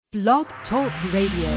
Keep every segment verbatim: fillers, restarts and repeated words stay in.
Blog Talk Radio.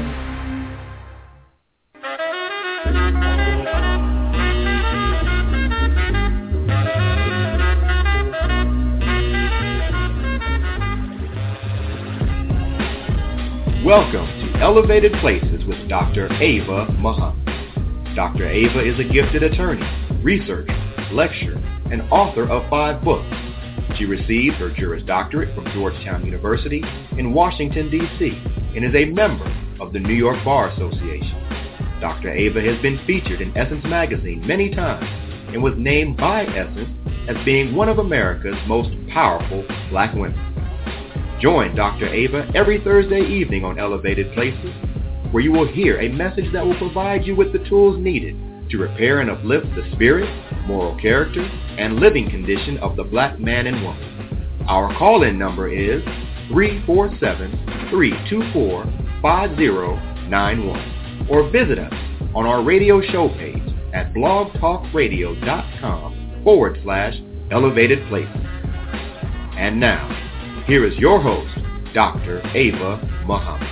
Welcome to Elevated Places with Doctor Ava Muhammad. Doctor Ava is a gifted attorney, researcher, lecturer, and author of five books. She received her Juris Doctorate from Georgetown University in Washington, D C, and is a member of the New York Bar Association. Doctor Ava has been featured in Essence magazine many times and was named by Essence as being one of America's most powerful black women. Join Doctor Ava every Thursday evening on Elevated Places, where you will hear a message that will provide you with the tools needed to repair and uplift the spirit, moral character, and living condition of the black man and woman. Our call-in number is three four seven, three two four, five zero nine one, or visit us on our radio show page at blogtalkradio.com forward slash elevated places. And now, here is your host, Doctor Ava Muhammad.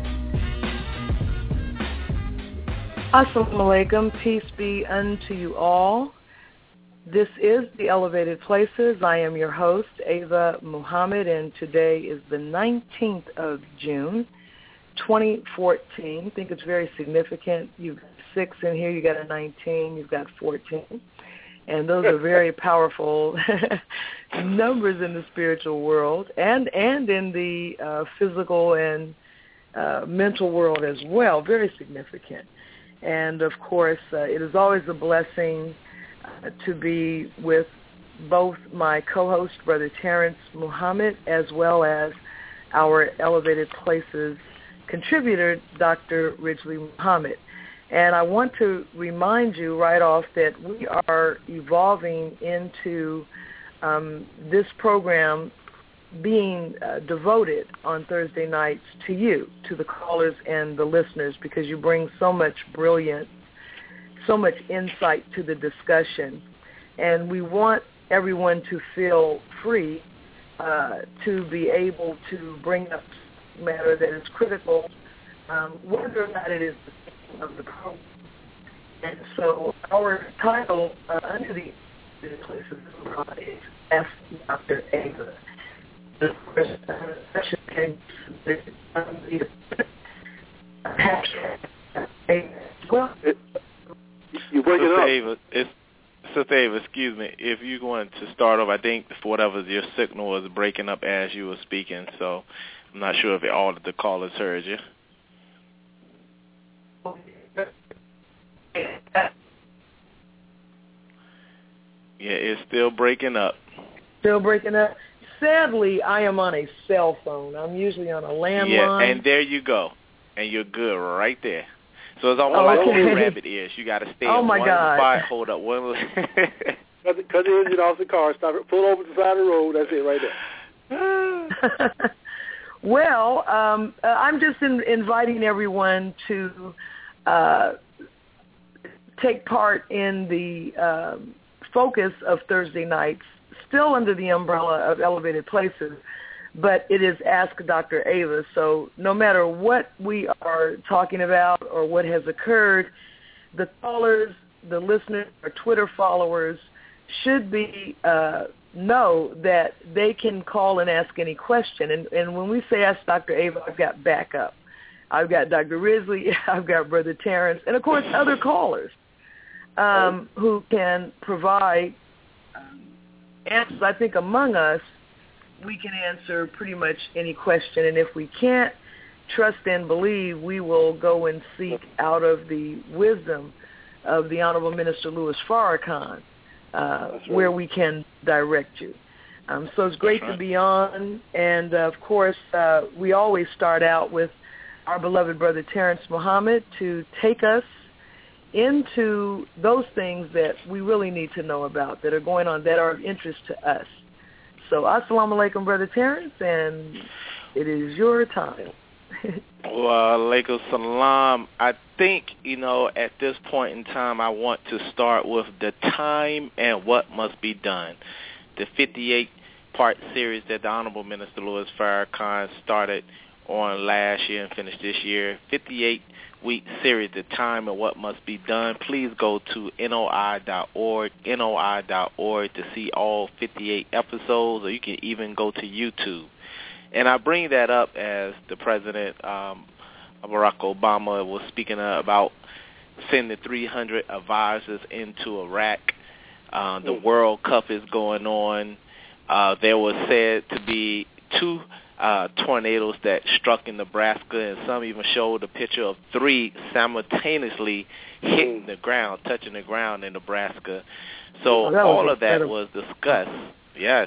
Assalamu alaikum, peace be unto you all. This is the Elevated Places. I am your host, Ava Muhammad, and today is the nineteenth of June, twenty fourteen. I think it's very significant. You've got six in here, you got a nineteen, you've got fourteen. And those are very powerful numbers in the spiritual world and, and in the uh, physical and uh, mental world as well. Very significant. And, of course, uh, it is always a blessing uh, to be with both my co-host, Brother Terrence Muhammad, as well as our Elevated Places contributor, Doctor Ridgely Muhammad. And I want to remind you right off that we are evolving into um, this program being uh, devoted on Thursday nights to you, to the callers and the listeners, because you bring so much brilliance, so much insight to the discussion. And we want everyone to feel free uh, to be able to bring up matter that is critical, um, whether or not it is the theme of the program. And so our title uh, under the Places is Ask Doctor Ava. The first session came to the well, you break it up. Ava, it's, Sister Ava, excuse me. If you wanted to start off, I think for whatever your signal was breaking up as you were speaking, so I'm not sure if all of the callers heard you. Yeah, it's still breaking up. Still breaking up. Sadly, I am on a cell phone. I'm usually on a landline. Yeah, and there you go. And you're good right there. So it's almost like okay. old rabbit ears. You got to stay oh in my one God. spot, hold up one Cut the, cut the engine off the car, stop it, pull over to the side of the road. That's it right there. Well, um, uh, I'm just in, inviting everyone to uh, take part in the uh, focus of Thursday nights, still under the umbrella of Elevated Places, but it is Ask Doctor Ava. So no matter what we are talking about or what has occurred, the callers, the listeners, or Twitter followers should be uh, know that they can call and ask any question. And, and when we say Ask Doctor Ava, I've got backup. I've got Doctor Ridgely, I've got Brother Terrence, and, of course, other callers um, who can provide answers. I think among us, we can answer pretty much any question, and if we can't, trust and believe, we will go and seek out of the wisdom of the Honorable Minister Louis Farrakhan, uh, right. where we can direct you. Um, so it's great right. to be on, and, uh, of course, uh, we always start out with our beloved Brother Terrence Muhammad to take us into those things that we really need to know about, that are going on, that are of interest to us. So, assalamu alaikum, Brother Terrence, and it is your time. Wa alaikum salam. I think, you know, at this point in time, I want to start with the time and what must be done. The fifty-eight part series that the Honorable Minister Louis Farrakhan started on last year and finished this year. fifty-eight week series, The Time and What Must Be Done. Please go to N O I dot org, N O I dot org to see all fifty-eight episodes, or you can even go to YouTube. And I bring that up as the President, um, Barack Obama, was speaking about sending three hundred advisors into Iraq. Uh, the World Cup is going on. Uh, there was said to be two uh, tornadoes that struck in Nebraska, and some even showed a picture of three simultaneously hitting the ground, touching the ground in Nebraska. So oh, all of that was discussed. Yes.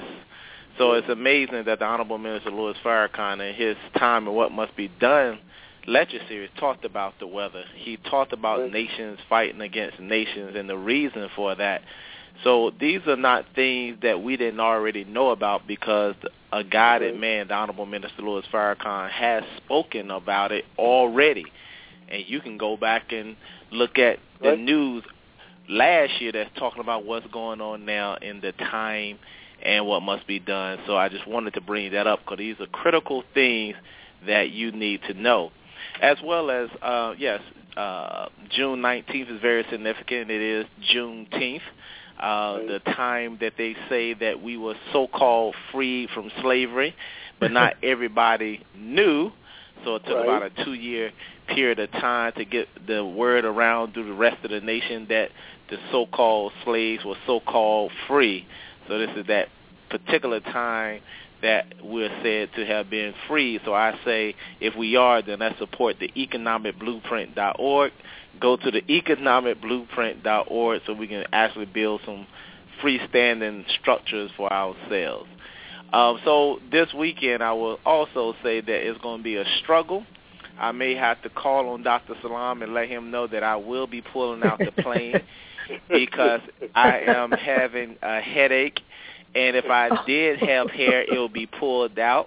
So it's amazing that the Honorable Minister Louis Farrakhan, in his Time and What Must Be Done lecture series, talked about the weather. He talked about nations fighting against nations and the reason for that. So these are not things that we didn't already know about, because a guided man, the Honorable Minister Louis Farrakhan, has spoken about it already. And you can go back and look at the right. news last year that's talking about what's going on now in the time and what must be done. So I just wanted to bring that up, because these are critical things that you need to know. As well as, uh, yes, uh, June nineteenth is very significant. It is Juneteenth. Uh, the time that they say that we were so-called freed from slavery, but not everybody knew. So it took right. about a two-year period of time to get the word around through the rest of the nation that the so-called slaves were so-called free. So this is that particular time that we're said to have been free. So I say, if we are, then let's support the economic blueprint dot org. Go to the economic blueprint dot org so we can actually build some freestanding structures for ourselves. Um, so this weekend, I will also say that it's going to be a struggle. I may have to call on Doctor Salam and let him know that I will be pulling out the plane because I am having a headache. And if I did have hair, it will be pulled out,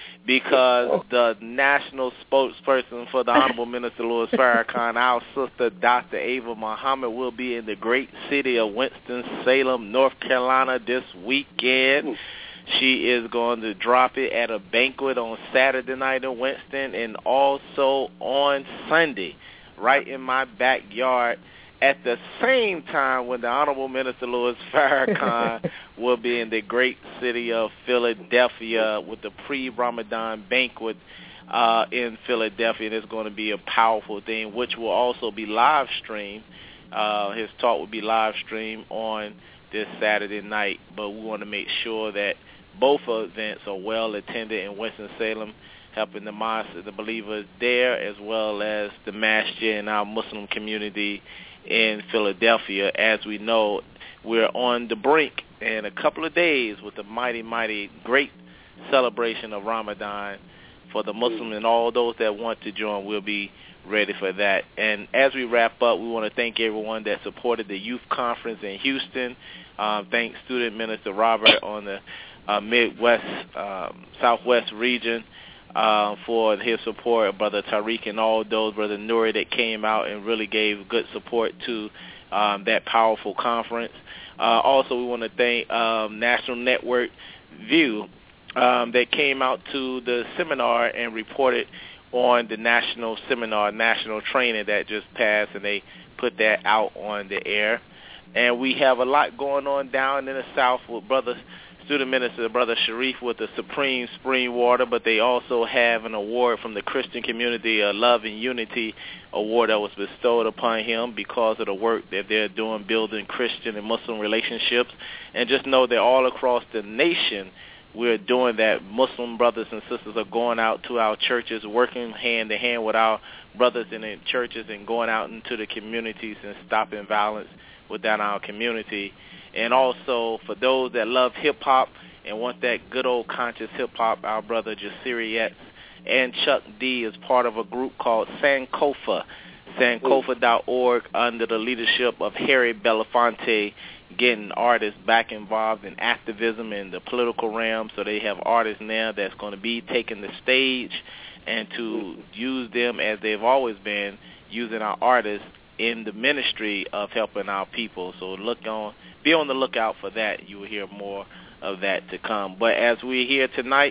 because the national spokesperson for the Honorable Minister Louis Farrakhan, our sister Doctor Ava Muhammad, will be in the great city of Winston-Salem, North Carolina this weekend. She is going to drop it at a banquet on Saturday night in Winston, and also on Sunday, right in my backyard, at the same time when the Honorable Minister Louis Farrakhan will be in the great city of Philadelphia with the pre-Ramadan banquet uh, in Philadelphia. And it's going to be a powerful thing, which will also be live streamed. Uh, his talk will be live streamed on this Saturday night. But we want to make sure that both events are well attended in Winston-Salem, helping the mosque, the believers there, as well as the masjid and our Muslim community in Philadelphia. As we know, we're on the brink in a couple of days with a mighty, mighty great celebration of Ramadan for the Muslims, and all those that want to join will be ready for that. And as we wrap up, we want to thank everyone that supported the youth conference in Houston. Um, thank Student Minister Robert on the uh, Midwest, um, Southwest region Uh, for his support, Brother Tariq and all those, Brother Nuri, that came out and really gave good support to um, that powerful conference. Uh, also, we want to thank um, National Network View um, that came out to the seminar and reported on the national seminar, national training that just passed, and they put that out on the air. And we have a lot going on down in the South with Brother Student Minister Brother Sharif with the Supreme Spring Water, but they also have an award from the Christian community, a Love and Unity award that was bestowed upon him because of the work that they're doing, building Christian and Muslim relationships. And just know that all across the nation, we're doing that. Muslim brothers and sisters are going out to our churches, working hand in hand with our brothers in the churches and going out into the communities and stopping violence within our community. And also, for those that love hip-hop and want that good old conscious hip-hop, our brother Jasiri X and Chuck D is part of a group called Sankofa, sankofa dot org, under the leadership of Harry Belafonte, getting artists back involved in activism in the political realm. So they have artists now that's going to be taking the stage and to use them as they've always been, using our artists in the ministry of helping our people. So look on, be on the lookout for that. You will hear more of that to come. But as we're here tonight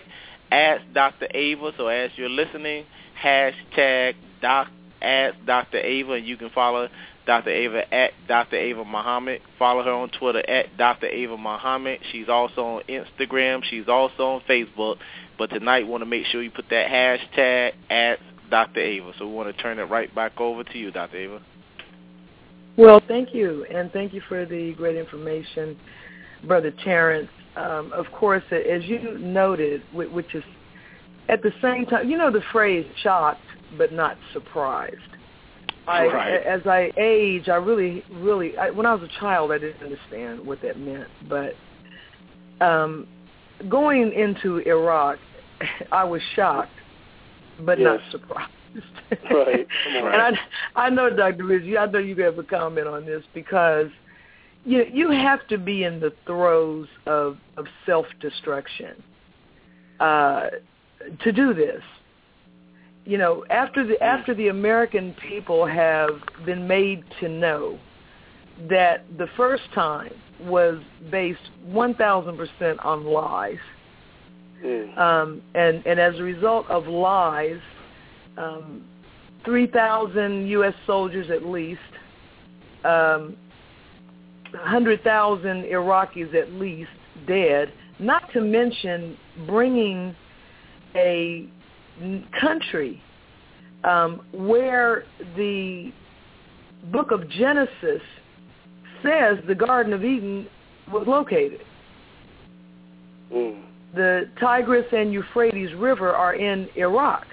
Ask Doctor Ava. So as you're listening, hashtag doc, Ask Doctor Ava, and you can follow Doctor Ava at Doctor Ava Muhammad. Follow her on Twitter at Doctor Ava Muhammad. She's also on Instagram. She's also on Facebook. But tonight, we want to make sure you put that hashtag at Doctor Ava. So we want to turn it right back over to you, Doctor Ava. Well, thank you, and thank you for the great information, Brother Terrence. Um, of course, as you noted, which is at the same time, you know the phrase shocked but not surprised. I, right. As I age, I really, really, I, when I was a child, I didn't understand what that meant. But um, going into Iraq, I was shocked but yes. not surprised. Right. Come on. And I, I know, Doctor Rizzi, I know you have a comment on this because you you have to be in the throes of, of self-destruction uh, to do this. You know, after the after the American people have been made to know that the first time was based one thousand percent on lies, mm. um, and and as a result of lies, um, three thousand U S soldiers at least, um, one hundred thousand Iraqis at least dead, not to mention bringing a country um, where the book of Genesis says the Garden of Eden was located. Mm. The Tigris and Euphrates River are in Iraq.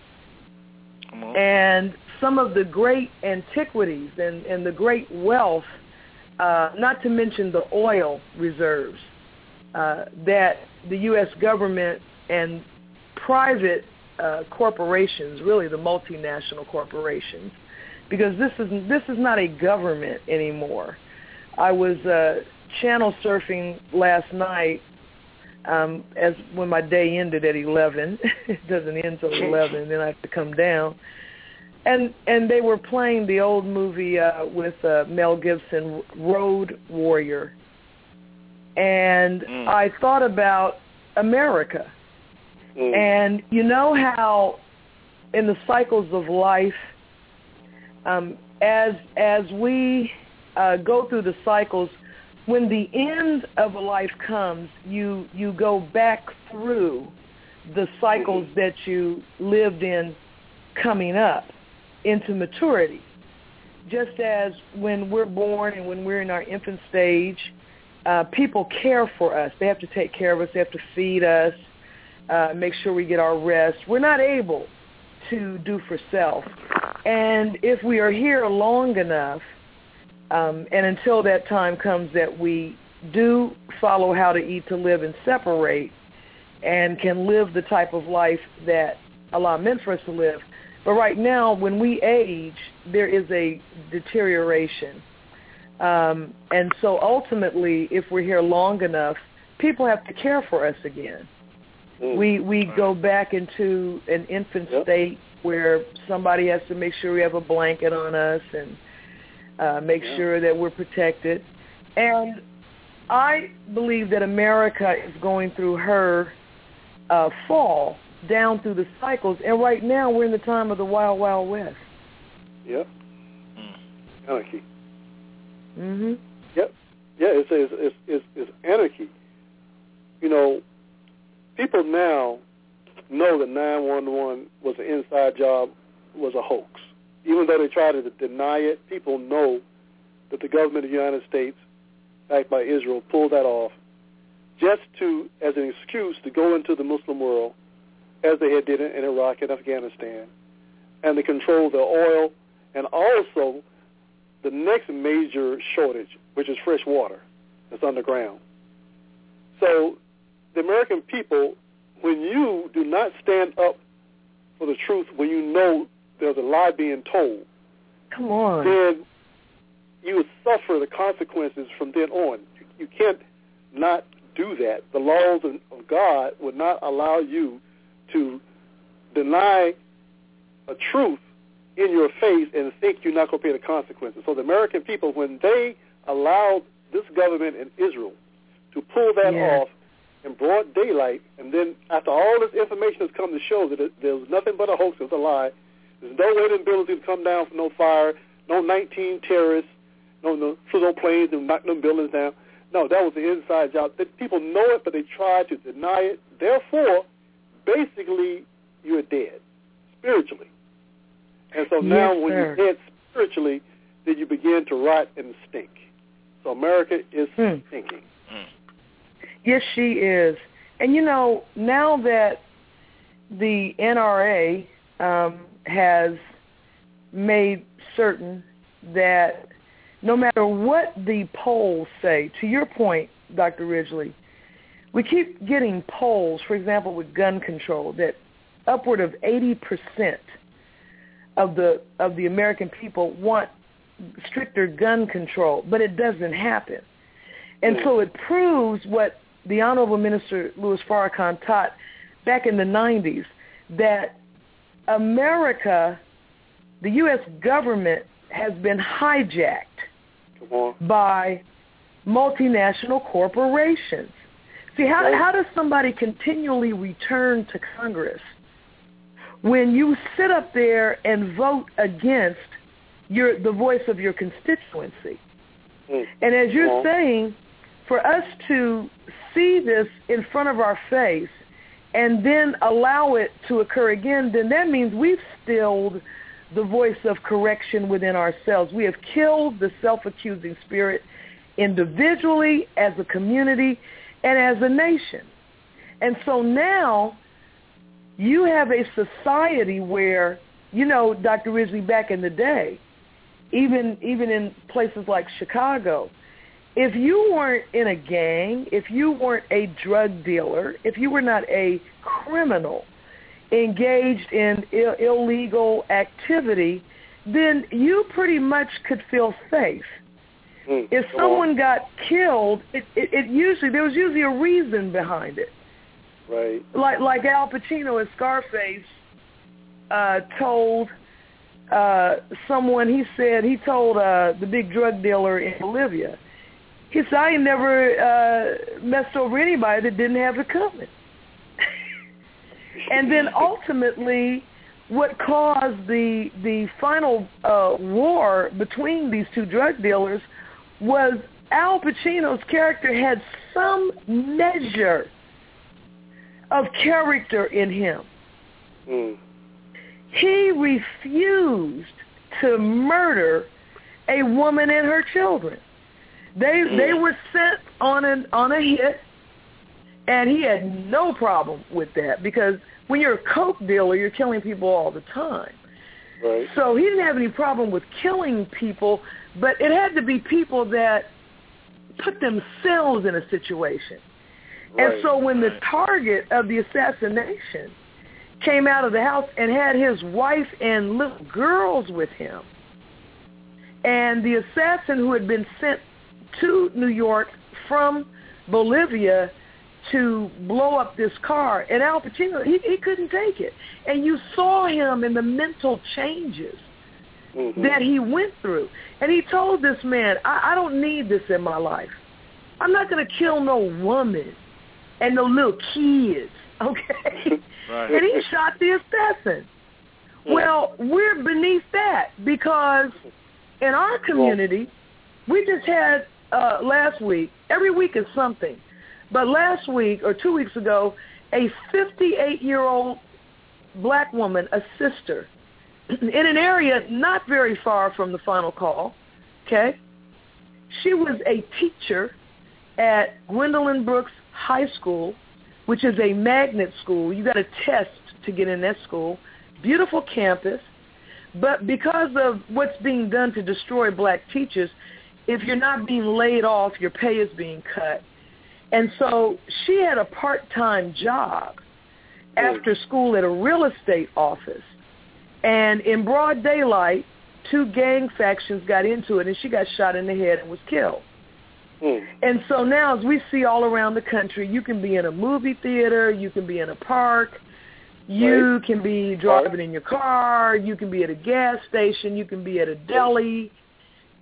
And some of the great antiquities and, and the great wealth, uh, not to mention the oil reserves uh, that the U S government and private uh, corporations, really the multinational corporations, because this is this is not a government anymore. I was uh, channel surfing last night um, as when my day ended at eleven. It doesn't end till eleven, and then I have to come down. And and they were playing the old movie uh, with uh, Mel Gibson, Road Warrior. And mm. I thought about America. Mm. And you know how in the cycles of life, um, as as we uh, go through the cycles, when the end of a life comes, you you go back through the cycles mm-hmm. that you lived in coming up into maturity. Just as when we're born and when we're in our infant stage, uh, people care for us. They have to take care of us. They have to feed us, uh, make sure we get our rest. We're not able to do for self. And if we are here long enough, um, and until that time comes that we do follow how to eat, to live, and separate, and can live the type of life that Allah meant for us to live. But right now, when we age, there is a deterioration. Um, and so ultimately, if we're here long enough, people have to care for us again. Mm. We we go back into an infant yep. state where somebody has to make sure we have a blanket on us and uh, make yeah. sure that we're protected. And I believe that America is going through her uh, fall down through the cycles, and right now we're in the time of the Wild Wild West. Yep. Mm. Anarchy. Mhm. Yep. Yeah, it's, it's it's it's it's anarchy. You know, people now know that nine one one was an inside job, was a hoax. Even though they try to deny it, people know that the government of the United States, backed by Israel, pulled that off just to as an excuse to go into the Muslim world, as they had did in Iraq and Afghanistan, and to control the oil, and also the next major shortage, which is fresh water that's underground. So the American people, when you do not stand up for the truth, when you know there's a lie being told, come on, then you suffer the consequences from then on. You, you can't not do that. The laws of, of God would not allow you to deny a truth in your face and think you're not going to pay the consequences. So the American people, when they allowed this government in Israel to pull that yeah. off in broad daylight, and then after all this information has come to show that it, there was nothing but a hoax, it was a lie, there's no way them buildings can come down from no fire, no nineteen terrorists, no, no, no planes and knock them buildings down. No, that was the inside job. The people know it, but they try to deny it. Therefore, basically, you're dead, spiritually. And so now yes, when sir. you're dead spiritually, then you begin to rot and stink. So America is mm. stinking. Mm. Yes, she is. And, you know, now that the N R A um, has made certain that no matter what the polls say, to your point, Doctor Ridgely, we keep getting polls, for example, with gun control, that upward of eighty percent of the of the American people want stricter gun control, but it doesn't happen. And so it proves what the Honorable Minister Louis Farrakhan taught back in the nineties, that America, the U S government, has been hijacked by multinational corporations. See, how, how does somebody continually return to Congress when you sit up there and vote against your the voice of your constituency? Mm. And as you're well. saying, for us to see this in front of our face and then allow it to occur again, then that means we've stilled the voice of correction within ourselves. We have killed the self-accusing spirit individually, as a community, and as a nation. And so now you have a society where, you know, Doctor Ridgely, back in the day, even even in places like Chicago, if you weren't in a gang, if you weren't a drug dealer, if you were not a criminal engaged in Ill- illegal activity, then you pretty much could feel safe. Mm, if someone on. got killed, it, it, it usually there was usually a reason behind it. Right. Like like Al Pacino in Scarface uh, told uh, someone. He said he told uh, the big drug dealer in Bolivia. He said, "I ain't never uh, messed over anybody that didn't have it coming." And then ultimately, what caused the the final uh, war between these two drug dealers was Al Pacino's character had some measure of character in him. Mm. He refused to murder a woman and her children. They mm. they were sent on an on a hit, and he had no problem with that, because when you're a coke dealer, you're killing people all the time. Right. So he didn't have any problem with killing people, but it had to be people that put themselves in a situation. Right. And so when the target of the assassination came out of the house and had his wife and little girls with him, and the assassin who had been sent to New York from Bolivia to blow up this car, and Al Pacino, he, he couldn't take it. And you saw him in the mental changes mm-hmm. that he went through. And he told this man, I, I don't need this in my life. I'm not going to kill no woman and no little kids, okay? Right. And he shot the assassin. Mm. Well, we're beneath that, because in our community, we just had uh, last week, every week is something, but last week or two weeks ago, a fifty-eight-year-old black woman, a sister, in an area not very far from the final call, okay? She was a teacher at Gwendolyn Brooks High School, which is a magnet school. You got a test to get in that school. Beautiful campus. But because of what's being done to destroy black teachers, if you're not being laid off, your pay is being cut. And so she had a part-time job after school at a real estate office. And in broad daylight, two gang factions got into it, and she got shot in the head and was killed. Mm. And so now, as we see all around the country, you can be in a movie theater, you can be in a park, you right. can be driving right. in your car, you can be at a gas station, you can be at a deli.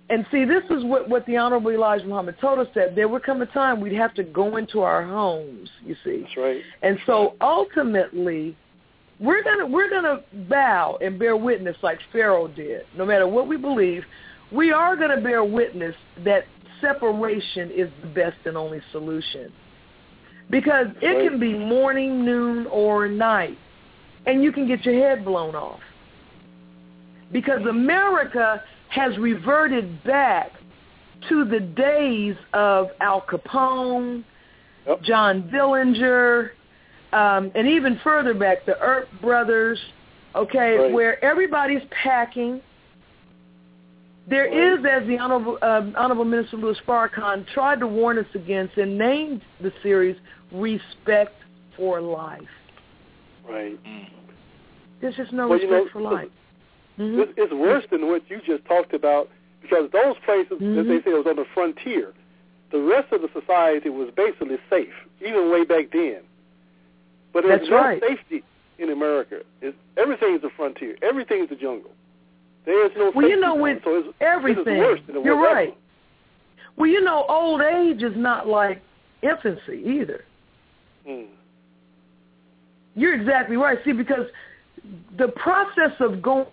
And see, this is what, what the Honorable Elijah Muhammad told us, that there would come a time we'd have to go into our homes, you see. That's right. And so ultimately, we're gonna we're gonna bow and bear witness like Pharaoh did. No matter what we believe, we are gonna bear witness that separation is the best and only solution. Because That's it right. can be morning, noon, or night, and you can get your head blown off. Because America has reverted back to the days of Al Capone, Yep. John Dillinger, um, and even further back, the Earp brothers, okay, Right. where everybody's packing. There Right. is, as the Honorable, uh, Honorable Minister Louis Farrakhan tried to warn us against and named the series Respect for Life. Right. Mm. There's just no Well, you respect know, for life. Mm-hmm. It's, it's worse than what you just talked about, because those places Mm-hmm. that they say was on the frontier, the rest of the society was basically safe, even way back then. But there's That's no right. safety in America. It's, everything is a frontier. Everything is a jungle. There is no Well, safety you know, zone, when so it's, everything, this is worse than it you're was right. ever. Well, you know, old age is not like infancy either. Mm. You're exactly right. See, because the process of going...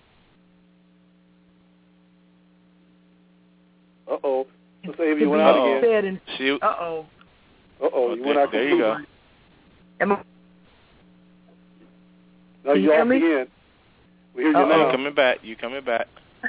Uh-oh. Let's say if to you went be out Uh-oh. again. said and, Shoot. uh-oh. Uh-oh, you Okay, went out there you go. completely. Am I, No, Can you you're hear off me? again. We hear you Uh-oh. now. You coming back. You coming back.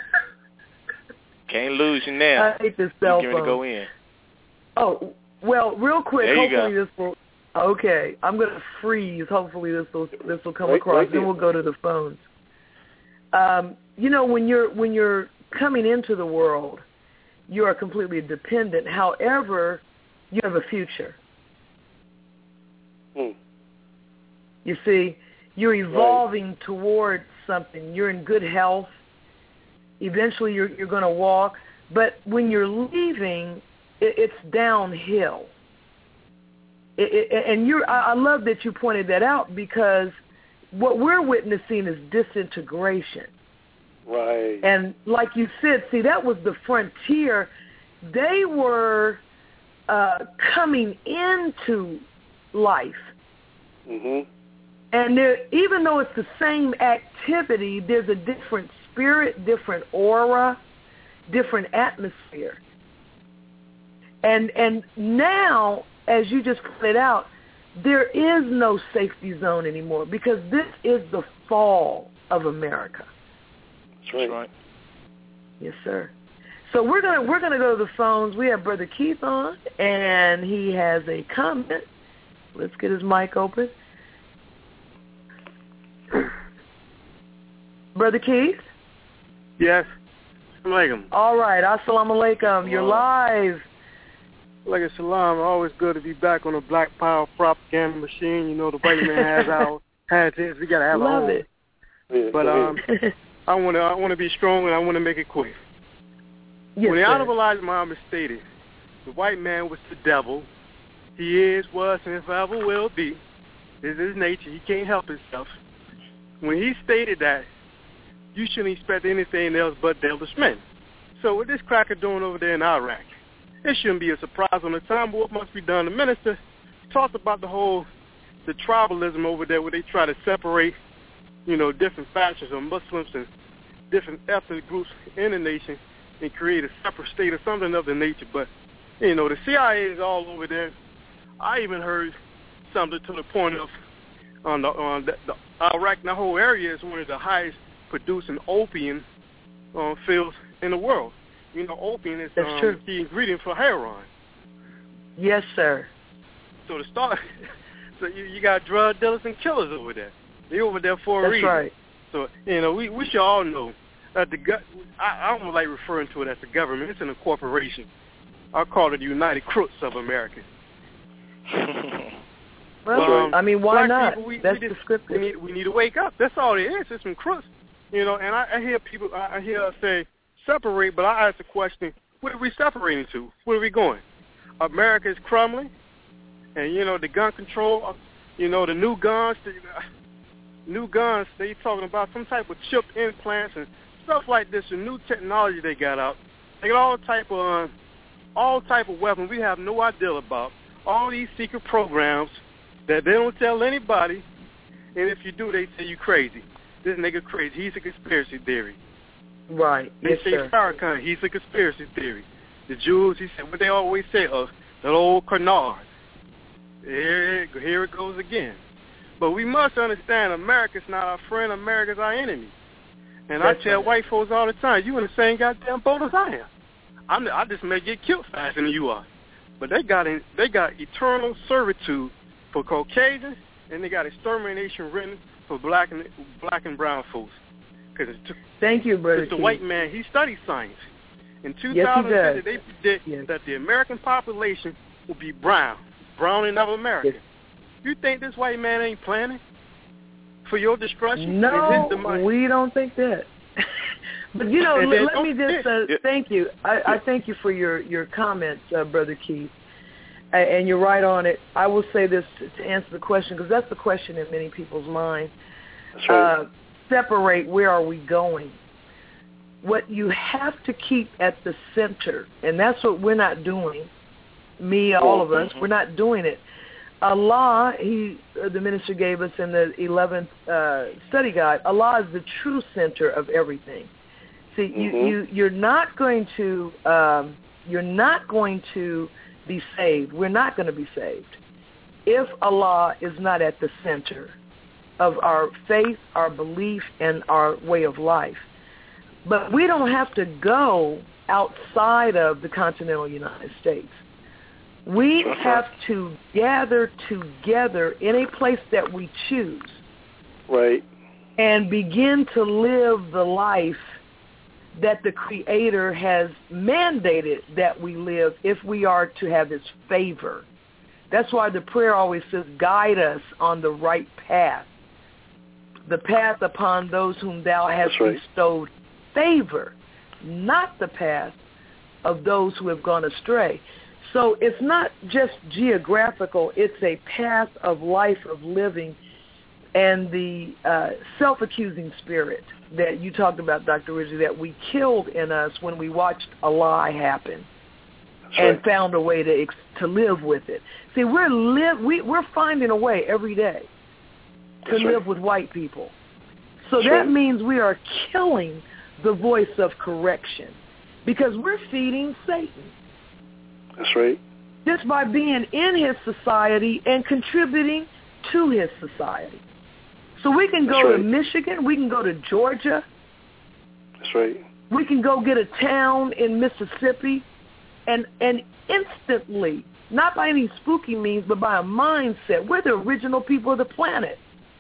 Can't lose you now. I hate this You cell getting ready to phone. go in. Oh, well, real quick, There you hopefully go. this will... Okay, I'm going to freeze. Hopefully this will this will come Right- across. right then there. we'll go to the phones. Um, you know, when you're when you're coming into the world, you are completely dependent. However, you have a future. Hmm. You see, you're evolving toward something. You're in good health. Eventually, you're you're going to walk. But when you're leaving, it, it's downhill. It, it, and you're, I I love that you pointed that out, because what we're witnessing is disintegration. Right. And like you said, see, that was the frontier. They were uh, coming into life. Mm-hmm. And there, even though it's the same activity, there's a different spirit, different aura, different atmosphere. And and now, as you just pointed out, there is no safety zone anymore, because this is the fall of America. That's right. That's right. Yes, sir. So we're gonna we're gonna go to the phones. We have Brother Keith on, and he has a comment. Let's get his mic open. Brother Keith? Yes. Assalamualaikum. All right. Assalamu alaikum. You're live. Like salam. Always good to be back on the Black Power propaganda machine. You know, the white man has our has his. We gotta have our Love own. it. Yeah, But go um, ahead. I want to I want to be strong, and I want to make it quick. Yes, when the sir. Honorable Elijah Muhammad stated, the white man was the devil. He is, was, and forever will be. This is his nature. He can't help himself. When he stated that, you shouldn't expect anything else but devilish men. So what this cracker doing over there in Iraq, it shouldn't be a surprise on the time, but what must be done? The minister talked about the whole, the tribalism over there, where they try to separate, you know, different factions of Muslims and different ethnic groups in the nation and create a separate state or something of the nature. But, you know, the C I A is all over there. I even heard something to the point of on the on the, the Iraq, the whole area is one of the highest producing opium uh, fields in the world. You know, opium is That's um, true. the ingredient for heroin. Yes, sir. So to start, so you, you got drug dealers and killers over there. They over there for a That's reason. right. So you know, we we should all know that the go- I, I don't like referring to it as the government. It's a corporation. I call it the United Crooks of America. Well, Um, I mean, why black not? people, we, That's we just, descriptive. We need, we need to wake up. That's all it is. It's some crooks, you know. And I, I hear people, I, I hear us say separate, but I ask the question: what are we separating to? Where are we going? America is crumbling, and you know the gun control, you know the new guns, the uh, new guns. They talking about some type of chip implants and stuff like this, the new technology they got out. They got all type of uh, all type of weapons we have no idea about. All these secret programs that they don't tell anybody, and if you do, they say you crazy. This nigga crazy. He's a conspiracy theory. Right. They yes, say sir. Farrakhan, he's a conspiracy theory. The Jews, he said what they always say, uh, that old Canard. Here, here it goes again. But we must understand America's not our friend, America's our enemy. And That's I tell right. white folks all the time, you in the same goddamn boat as I am. I'm, I just may get killed faster than you are. But they got in, they got eternal servitude for Caucasians, and they got extermination written for black and black and brown folks. Cause it's Thank you, brother. Because the white man, he studies science. In two Yes, he thousand fifty, does. they predict Yes. that the American population will be brown, browning of America. Yes. You think this white man ain't planning for your destruction? No, Is this the we don't think that. But, you know, And let, then let me don't- just uh, yeah. thank you. I, I thank you for your, your comments, uh, Brother Keith. A- And you're right on it. I will say this to, to answer the question, because that's the question in many people's minds. That's right. Uh, separate, where are we going? What you have to keep at the center, and that's what we're not doing, me, all of us, we're not doing it. Allah, he, uh, the minister gave us in the eleventh uh, study guide, Allah is the true center of everything. See, you, Mhm. you, you're not going to, um, you're not going to be saved. We're not going to be saved if Allah is not at the center of our faith, our belief, and our way of life. But we don't have to go outside of the continental United States. We have to gather together in a place that we choose Right. and begin to live the life that the Creator has mandated that we live if we are to have His favor. That's why the prayer always says, guide us on the right path, the path upon those whom thou hast That's right. bestowed favor, not the path of those who have gone astray. So it's not just geographical, it's a path of life, of living, and the uh, self-accusing spirit that you talked about, Doctor Ridgely, that we killed in us when we watched a lie happen. That's And right. found a way to ex- to live with it. See, we're live we we're finding a way every day to That's live right. with white people. So That's that right. means we are killing the voice of correction because we're feeding Satan That's right. just by being in his society and contributing to his society. So we can go That's to right. Michigan, we can go to Georgia, That's right. we can go get a town in Mississippi, and and instantly, not by any spooky means, but by a mindset, we're the original people of the planet.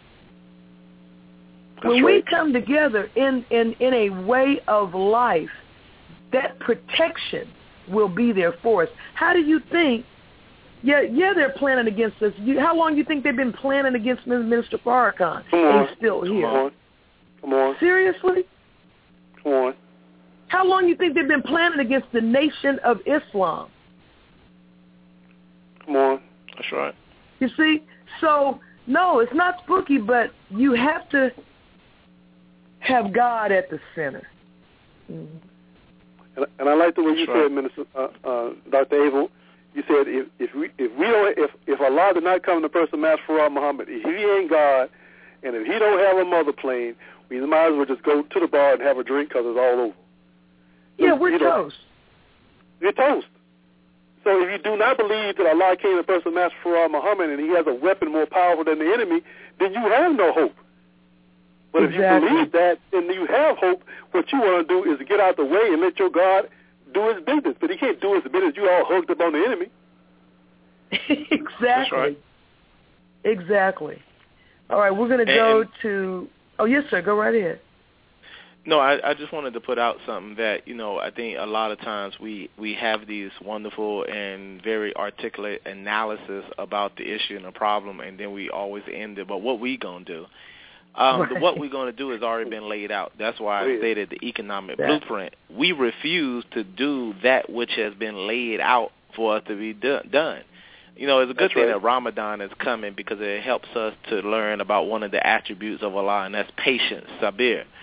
That's When we right. come together in, in, in a way of life, that protection will be there for us. How do you think, yeah, yeah, they're planning against us. You, how long do you think they've been planning against Minister Farrakhan? Come And on. he's still Come here. on. Come on. Seriously? Come on. How long do you think they've been planning against the nation of Islam? Come on. That's right. You see? So, no, it's not spooky, but you have to have God at the center. Mm-hmm. And, and I like the way you That's right. said, Minister uh, uh, Doctor Abel. You said if if we if we don't if if Allah did not come to the person Master Farah Muhammad, if he ain't God, and if he don't have a mother plane, we might as well just go to the bar and have a drink because it's all over. Yeah, So, we're you know, toast. You're toast. So if you do not believe that Allah came to the person Master Farah Muhammad and he has a weapon more powerful than the enemy, then you have no hope. But Exactly. if you believe that, then you have hope. What you want to do is get out the way and let your God do his business. But he can't do his business. You all hooked up on the enemy. Exactly. That's right. Exactly. All right, we're going to go And- to, oh, yes, sir, go right ahead. No, I, I just wanted to put out something that, you know, I think a lot of times we, we have these wonderful and very articulate analysis about the issue and the problem, and then we always end it, but what we going to do? Um, Right. the, what we're going to do has already been laid out. That's why I Yeah. stated the economic Yeah. blueprint. We refuse to do that which has been laid out for us to be do- done. You know, it's a good That's thing right. that Ramadan is coming because it helps us to learn about one of the attributes of Allah, and that's patience, sabir.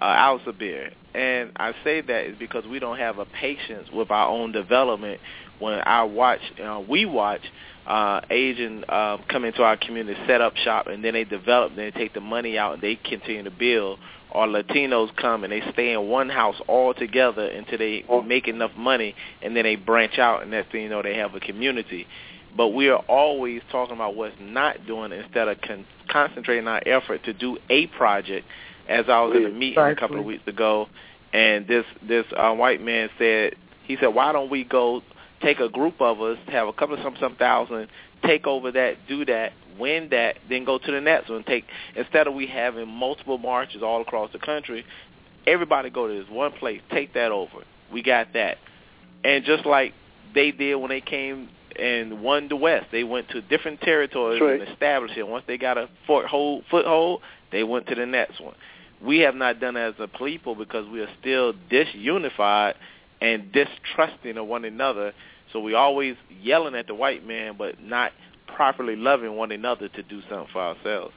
uh, Alzheimer's. And I say that is because we don't have a patience with our own development. When I watch, uh, we watch uh, Asian uh, come into our community, set up shop, and then they develop, and they take the money out, and they continue to build. Or Latinos come and they stay in one house all together until they make enough money, and then they branch out, and next thing you know, they have a community. But we are always talking about what's not doing instead of con- concentrating our effort to do a project. As I was in a meeting a couple of weeks ago, and this this uh, white man said, he said, why don't we go take a group of us, have a couple of some some thousand, take over that, do that, win that, then go to the next one. Take instead of we having multiple marches all across the country, everybody go to this one place, take that over. We got that. And just like they did when they came and won the West, they went to different territories right. and established it. Once they got a foothold, foothold, they went to the next one. We have not done that as a people because we are still disunified and distrusting of one another. So we always yelling at the white man, but not properly loving one another to do something for ourselves.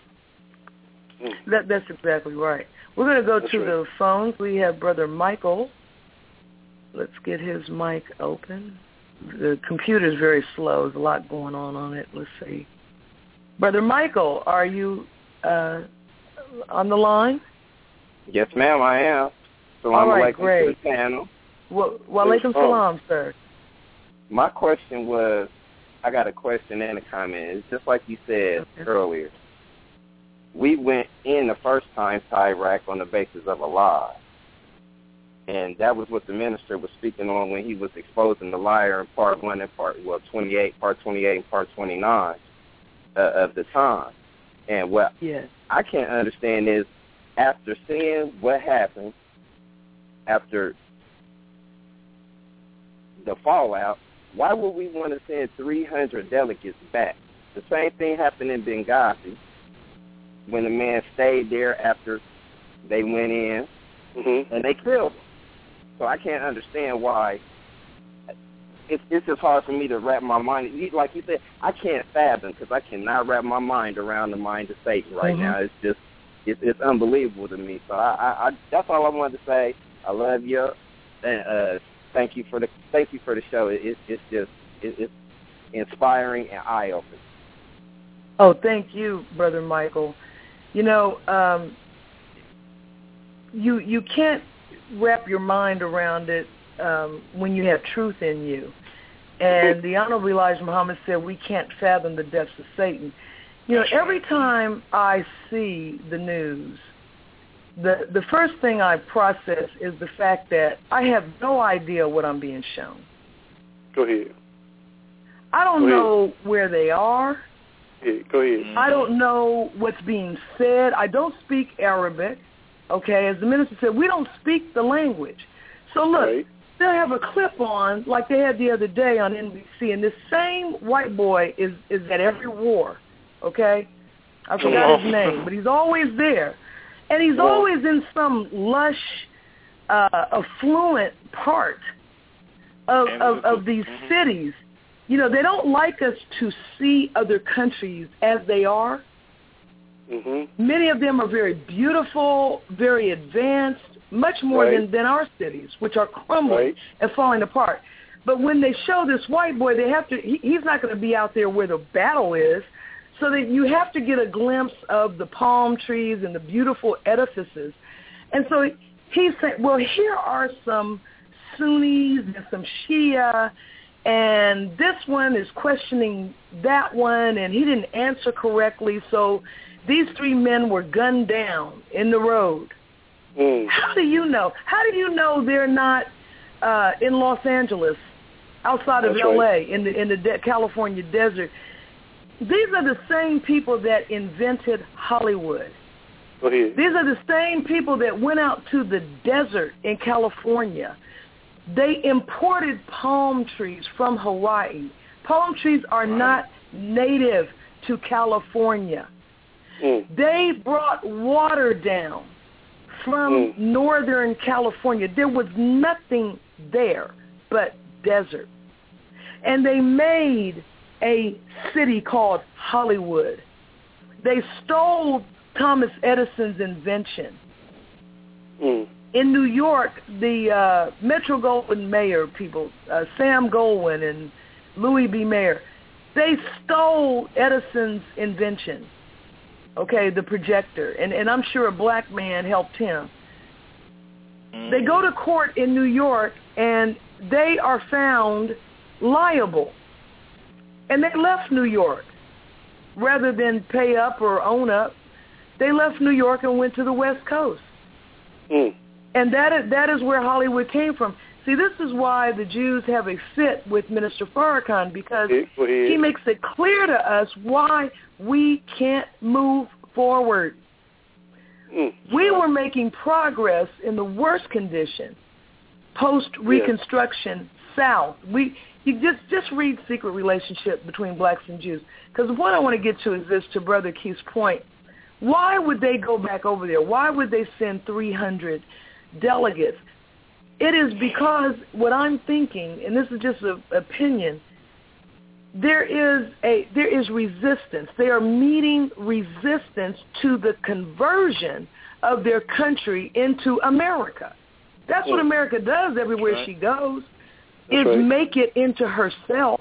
That, that's exactly right. We're going to go that's to right. the phones. We have Brother Michael. Let's get his mic open. The computer is very slow. There's a lot going on on it. Let's see. Brother Michael, are you uh, on the line? Yes, ma'am, I am. Salam All right, alaikum great. to the panel. Wa alaikum salam, sir. My question was, I got a question and a comment. It's just like you said okay. earlier. We went in the first time to Iraq on the basis of a lie. And that was what the minister was speaking on when he was exposing the liar in part one and part, well, twenty-eight, part twenty-eight and part twenty-nine uh, of the time. And what yes. I can't understand is, after seeing what happened, after the fallout, why would we want to send three hundred delegates back? The same thing happened in Benghazi when the man stayed there after they went in, mm-hmm. and they killed him. So I can't understand why. It's, it's just hard for me to wrap my mind. Like you said, I can't fathom because I cannot wrap my mind around the mind of Satan right mm-hmm. now. It's just It's, it's unbelievable to me. So I, I, I, that's all I wanted to say. I love you, and uh, thank you for the thank you for the show. It, it, it's just it, it's inspiring and eye opening. Oh, thank you, Brother Michael. You know, um, you you can't wrap your mind around it um, when you have truth in you. And the Honorable Elijah Muhammad said we can't fathom the depths of Satan. You know, every time I see the news, the the first thing I process is the fact that I have no idea what I'm being shown. Go ahead. I don't Go know ahead. where they are. Yeah, go ahead. I don't know what's being said. I don't speak Arabic. Okay, as the minister said, we don't speak the language. So look, right. they'll have a clip on like they had the other day on N B C, and this same white boy is, is at every war. Okay? I forgot his name, but he's always there. And he's well, always in some lush, uh, affluent part of, of, of these mm-hmm. cities. You know, they don't like us to see other countries as they are. Mm-hmm. Many of them are very beautiful, very advanced, much more right. than, than our cities, which are crumbling right. and falling apart. But when they show this white boy, they have to. He, he's not going to be out there where the battle is. So that you have to get a glimpse of the palm trees and the beautiful edifices. And so he's saying, well, here are some Sunnis and some Shia, and this one is questioning that one, and he didn't answer correctly. So these three men were gunned down in the road. Mm. How do you know? How do you know they're not uh, in Los Angeles, outside of That's L A, right. in the in the de- California desert? These are the same people that invented Hollywood. Go ahead. These are the same people that went out to the desert in California. They imported palm trees from Hawaii. Palm trees are not native to California. Mm. They brought water down from mm. Northern California. There was nothing there but desert. And they made a city called Hollywood. They stole Thomas Edison's invention. Mm. In New York, the uh, Metro-Goldwyn Mayer people, uh, Sam Goldwyn and Louis B. Mayer, they stole Edison's invention, okay, the projector, and, and I'm sure a black man helped him. Mm. They go to court in New York, and they are found liable, and they left New York. Rather than pay up or own up, they left New York and went to the West Coast. Mm. And that is, that is where Hollywood came from. See, this is why the Jews have a fit with Minister Farrakhan, because okay, he makes it clear to us why we can't move forward. Mm. We were making progress in the worst condition, post-Reconstruction yes. South. We you just, just read Secret Relationship Between Blacks and Jews, because what I want to get to is this, to Brother Keith's point. Why would they go back over there? Why would they send three hundred delegates? It is because what I'm thinking, and this is just an opinion, there is a there is resistance. They are meeting resistance to the conversion of their country into America. That's what America does everywhere right. she goes, That's is right. make it into herself.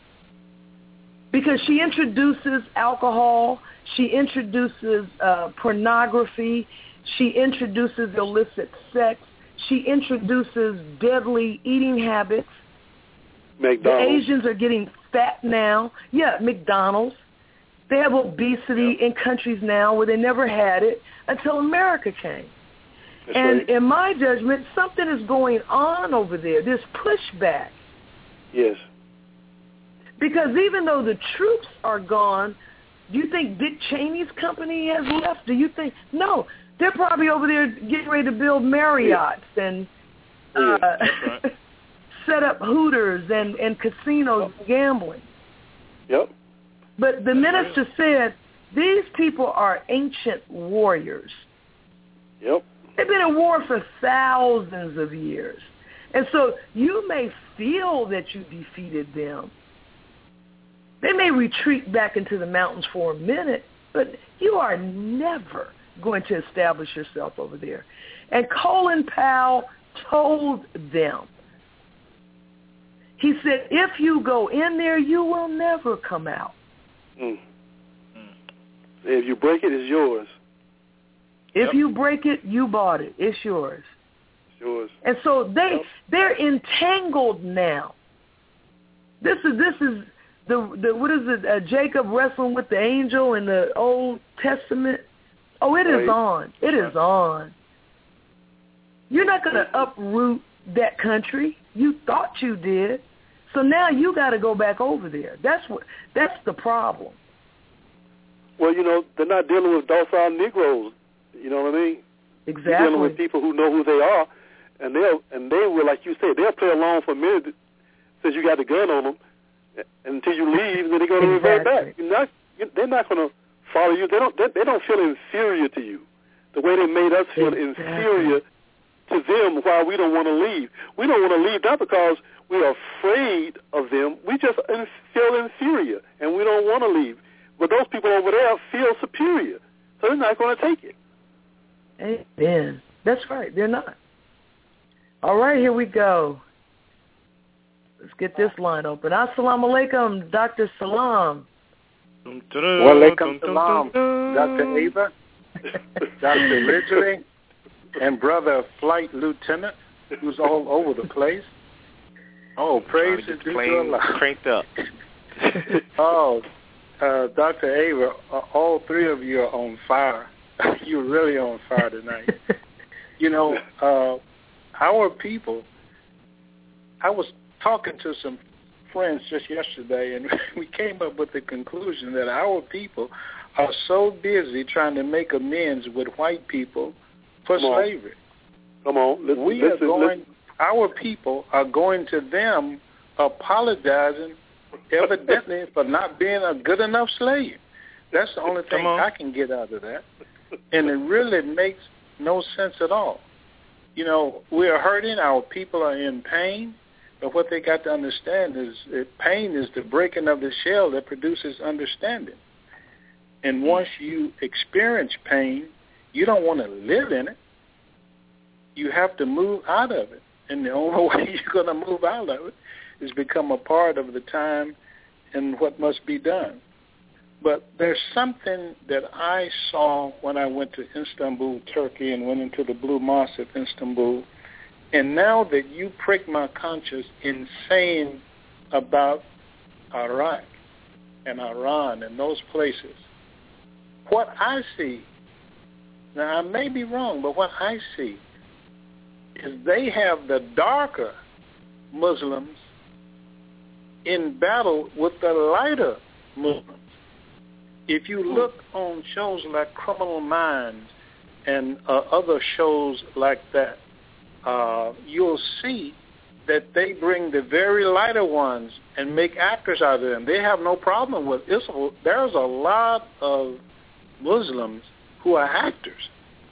Because she introduces alcohol, she introduces uh, pornography, she introduces illicit sex, she introduces deadly eating habits. McDonald's. The Asians are getting fat now. Yeah, McDonald's. They have obesity yep. in countries now where they never had it until America came. That's and right. in my judgment, something is going on over there. There's pushback. Yes. Because even though the troops are gone, do you think Dick Cheney's company has left? Do you think? No. They're probably over there getting ready to build Marriotts yeah. and uh, yeah, right. set up Hooters and, and casinos yep. and gambling. Yep. But the minister said these people are ancient warriors. Yep. They've been at war for thousands of years. And so you may feel that you defeated them. They may retreat back into the mountains for a minute, but you are never going to establish yourself over there. And Colin Powell told them, he said, if you go in there, you will never come out. Mm. If you break it, it's yours. If Yep. you break it, you bought it. It's yours. It's yours. And so they Yep. they're entangled now. This is this is the the what is it? Uh, Jacob wrestling with the angel in the Old Testament. Oh, it Right. is on. It is on. You're not going to uproot that country. You thought you did. So now you got to go back over there. That's what. That's the problem. Well, you know, they're not dealing with docile Negroes. You know what I mean? Exactly. They're dealing with people who know who they are, and they'll and they will, like you said, they'll play along for a minute since you got the gun on them, until you leave, and then they're going to Exactly. revert back. You're not, they're not going to follow you. They don't. They, they don't feel inferior to you, the way they made us feel Exactly. inferior to them. Why we don't want to leave? We don't want to leave not because we are afraid of them. We just feel inferior, and we don't want to leave. But those people over there feel superior, so they're not going to take it. Amen. That's right. They're not. All right, here we go. Let's get this line open. Assalamu alaikum, Doctor Salam. Walaikum salam, Doctor Ava, Doctor Ridgely, and Brother Flight Lieutenant, who's all over the place. Oh, praise is due to Allah. Cranked up. Oh, uh, Doctor Ava, uh, all three of you are on fire. You're really on fire tonight. You know, uh, our people, I was talking to some friends just yesterday, and we came up with the conclusion that our people are so busy trying to make amends with white people for Come on. slavery. Come on. Listen, we listen, are going, listen. our people are going to them apologizing evidently for not being a good enough slave. That's the only thing I can get out of that. And it really makes no sense at all. You know, we are hurting. Our people are in pain. But what they got to understand is that pain is the breaking of the shell that produces understanding. And once you experience pain, you don't want to live in it. you have to move out of it. And the only way you're going to move out of it is become a part of the time and what must be done. But there's something that I saw when I went to Istanbul, Turkey, and went into the Blue Mosque of Istanbul. And now that you prick my conscience in saying about Iraq and Iran and those places, what I see, now I may be wrong, but what I see is they have the darker Muslims in battle with the lighter Muslims. If you look on shows like Criminal Minds and uh, other shows like that, uh, you'll see that they bring the very lighter ones and make actors out of them. They have no problem with it. There's a lot of Muslims who are actors.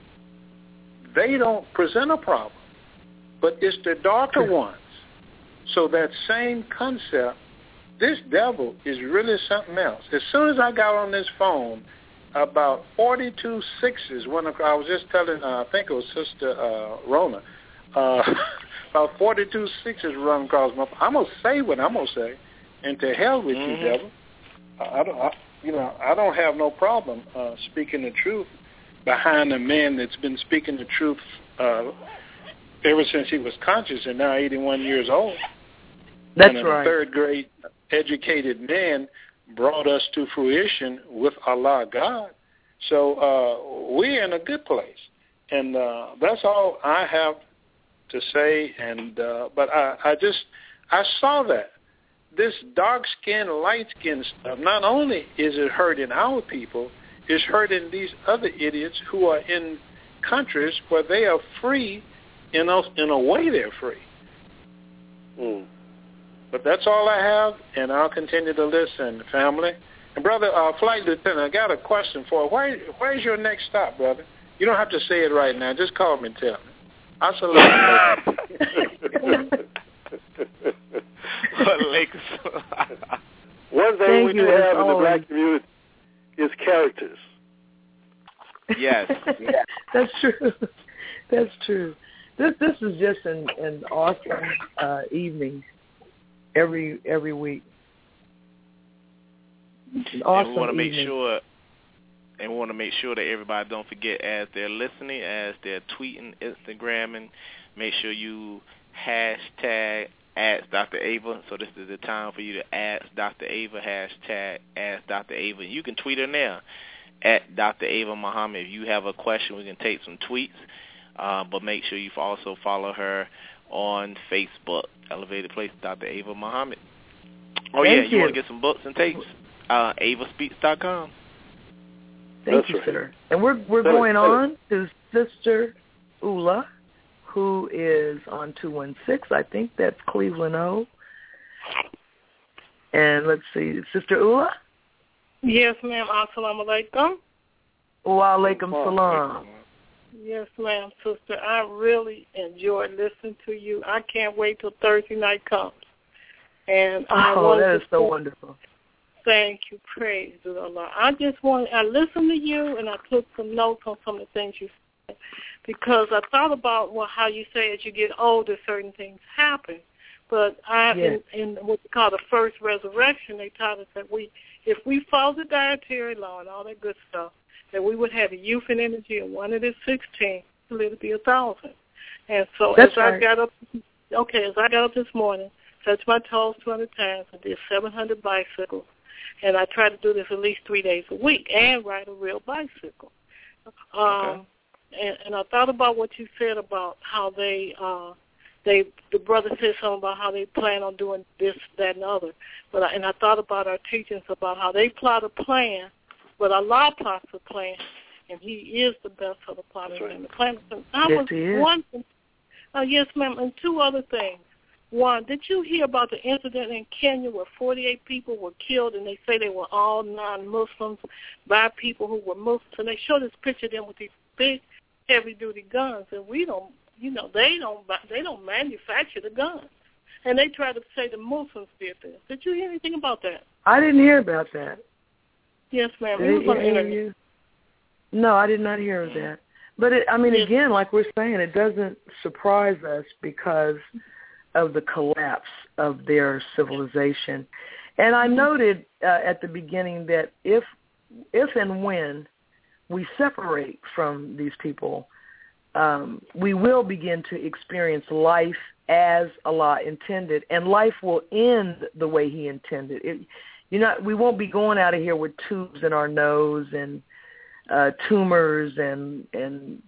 They don't present a problem, but it's the darker ones. So that same concept, this devil is really something else. As soon as I got on this phone, about forty-two sixes, when I was just telling, uh, I think it was Sister uh, Rona, uh, about forty-two sixes run across my phone. I'm going to say what I'm going to say, and to hell with mm-hmm. you, devil. I don't, I, you know, I don't have no problem uh, speaking the truth behind a man that's been speaking the truth uh, ever since he was conscious and now eighty-one years old. That's and right. A third grade educated man brought us to fruition with Allah God. So uh, we're in a good place. And uh, that's all I have to say. And uh, But I, I just, I saw that. This dark-skinned, light-skinned stuff, not only is it hurting our people, it's hurting these other idiots who are in countries where they are free, in a, in a way they're free. Mm. But that's all I have, and I'll continue to listen, family. And, Brother, uh, Flight Lieutenant, I got a question for you. Where, where's your next stop, brother? You don't have to say it right now. Just call me and tell me. I'll salute you. One thing Thank we you, do have in the always. black community is characters. Yes. Yeah. That's true. That's true. This this is just an, an awesome uh, evening every every week. An awesome and we want to make evening. sure, and we want to make sure that everybody don't forget, as they're listening, as they're tweeting, Instagramming, make sure you hashtag Ask Doctor Ava. So this is the time for you to ask Doctor Ava, hashtag Ask Doctor Ava. You can tweet her now at Doctor Ava Muhammad. If you have a question, we can take some tweets, uh, but make sure you also follow her on Facebook, Elevated Place, Doctor Ava Muhammad. Oh, Thank yeah, you, you want to get some books and tapes? Uh, ava speaks dot com. Thank That's you, right. sir. And we're we're Tell going it, tell on to Sister Ula, who is on two one six. I think that's Cleveland O. And let's see, Sister Ula? Yes, ma'am. Assalamu alaikum. Wa alaikum salam. Yes, ma'am, sister. I really enjoy listening to you. I can't wait till Thursday night comes. And I Oh, want that to is so wonderful. Thank you. Praise the Lord. I just want, I listened to you and I took some notes on some of the things you said because I thought about well, how you say as you get older, certain things happen. But I, yes. in, in what we call the first resurrection, they taught us that we, if we follow the dietary law and all that good stuff, that we would have a youth and energy, and one it is sixteen, to live to be a thousand. And so That's as right. I got up, okay, as I got up this morning, touched my toes two hundred times, I did seven hundred bicycles, and I try to do this at least three days a week and ride a real bicycle. Um, okay. and, and I thought about what you said about how they, uh, they, the brother said something about how they plan on doing this, that, and other. But I, and I thought about our teachings about how they plot a plan, but Allah plots a plan, and He is the best of the plotters right. and the planners. And I Yes, was He is. one, uh, yes, ma'am, and two other things. One, did you hear about the incident in Kenya where forty-eight people were killed, and they say they were all non-Muslims by people who were Muslims? And they showed this picture of them with these big, heavy-duty guns, and we don't, you know, they don't, they don't manufacture the guns. And they try to say the Muslims did this. Did you hear anything about that? I didn't hear about that. Yes, ma'am. Did It was on the any of internet. you? No, I did not hear of that. But, it, I mean, again, like we're saying, it doesn't surprise us because of the collapse of their civilization. And I noted uh, at the beginning that if, if and when we separate from these people, um, we will begin to experience life as Allah intended, and life will end the way He intended. It, you know, we won't be going out of here with tubes in our nose and uh, tumors and and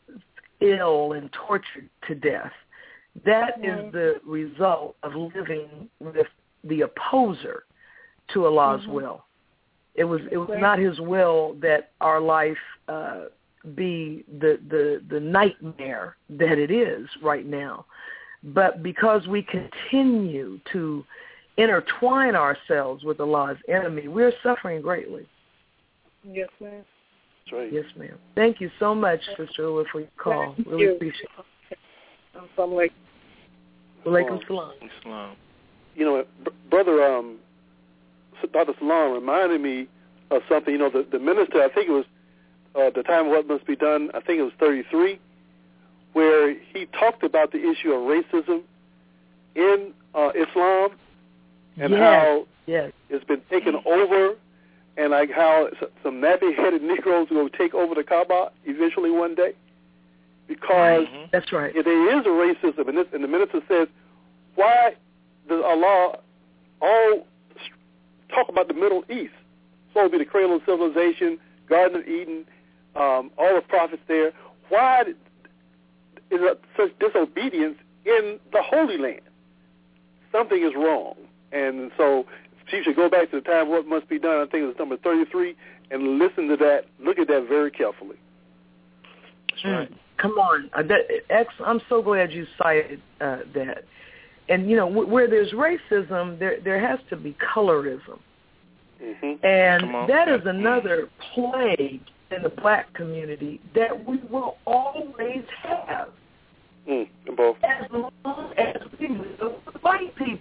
ill and tortured to death. That mm-hmm. is the result of living with the opposer to Allah's mm-hmm. will. It was it was not His will that our life uh, be the, the the nightmare that it is right now. But because we continue to intertwine ourselves with Allah's enemy, we're suffering greatly. Yes, ma'am. That's right. Yes, ma'am. Thank you so much, Sister Ulla, for your call. Thank really you. appreciate it. Assalamu alaikum. Walaikum salam. Islam. You know, b- Brother um, Doctor Salam reminded me of something. You know, the, the minister, I think it was uh, the time of what must be done, I think it was thirty-three, where he talked about the issue of racism in uh, Islam and yes. how yes. it's been taken over, and like how some nappy-headed Negroes will take over the Kaaba eventually one day. Because mm-hmm. that's right. If there is a racism, and, this, and the minister says, why does Allah all talk about the Middle East? So it be the cradle of civilization, Garden of Eden, um, all the prophets there. Why is there such disobedience in the Holy Land? Something is wrong. And so she should go back to the time of what must be done, I think it's number thirty-three, and listen to that, look at that very carefully. That's right. Mm. Come on. Uh, that, ex, I'm so glad you cited uh, that. And, you know, w- where there's racism, there there has to be colorism. Mm-hmm. And that is another plague in the black community that we will always have. Mm, both. As long as we live with white people.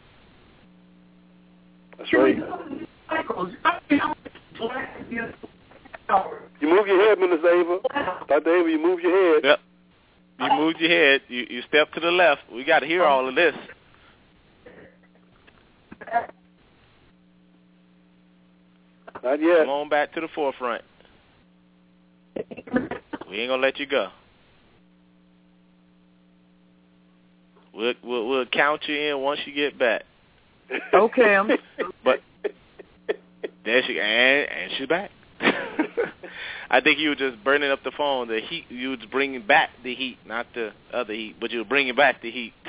That's right. You move your head, Minister Ava. Doctor Ava, you move your head. Yep. You moved your head. You you step to the left. We got to hear all of this. Not yet. Come on back to the forefront. We ain't gonna let you go. We'll we'll, we'll count you in once you get back. Okay. I'm... But there she and and she's back. I think you were just burning up the phone. The heat, you was bringing back the heat, not the other heat, but you were bringing back the heat.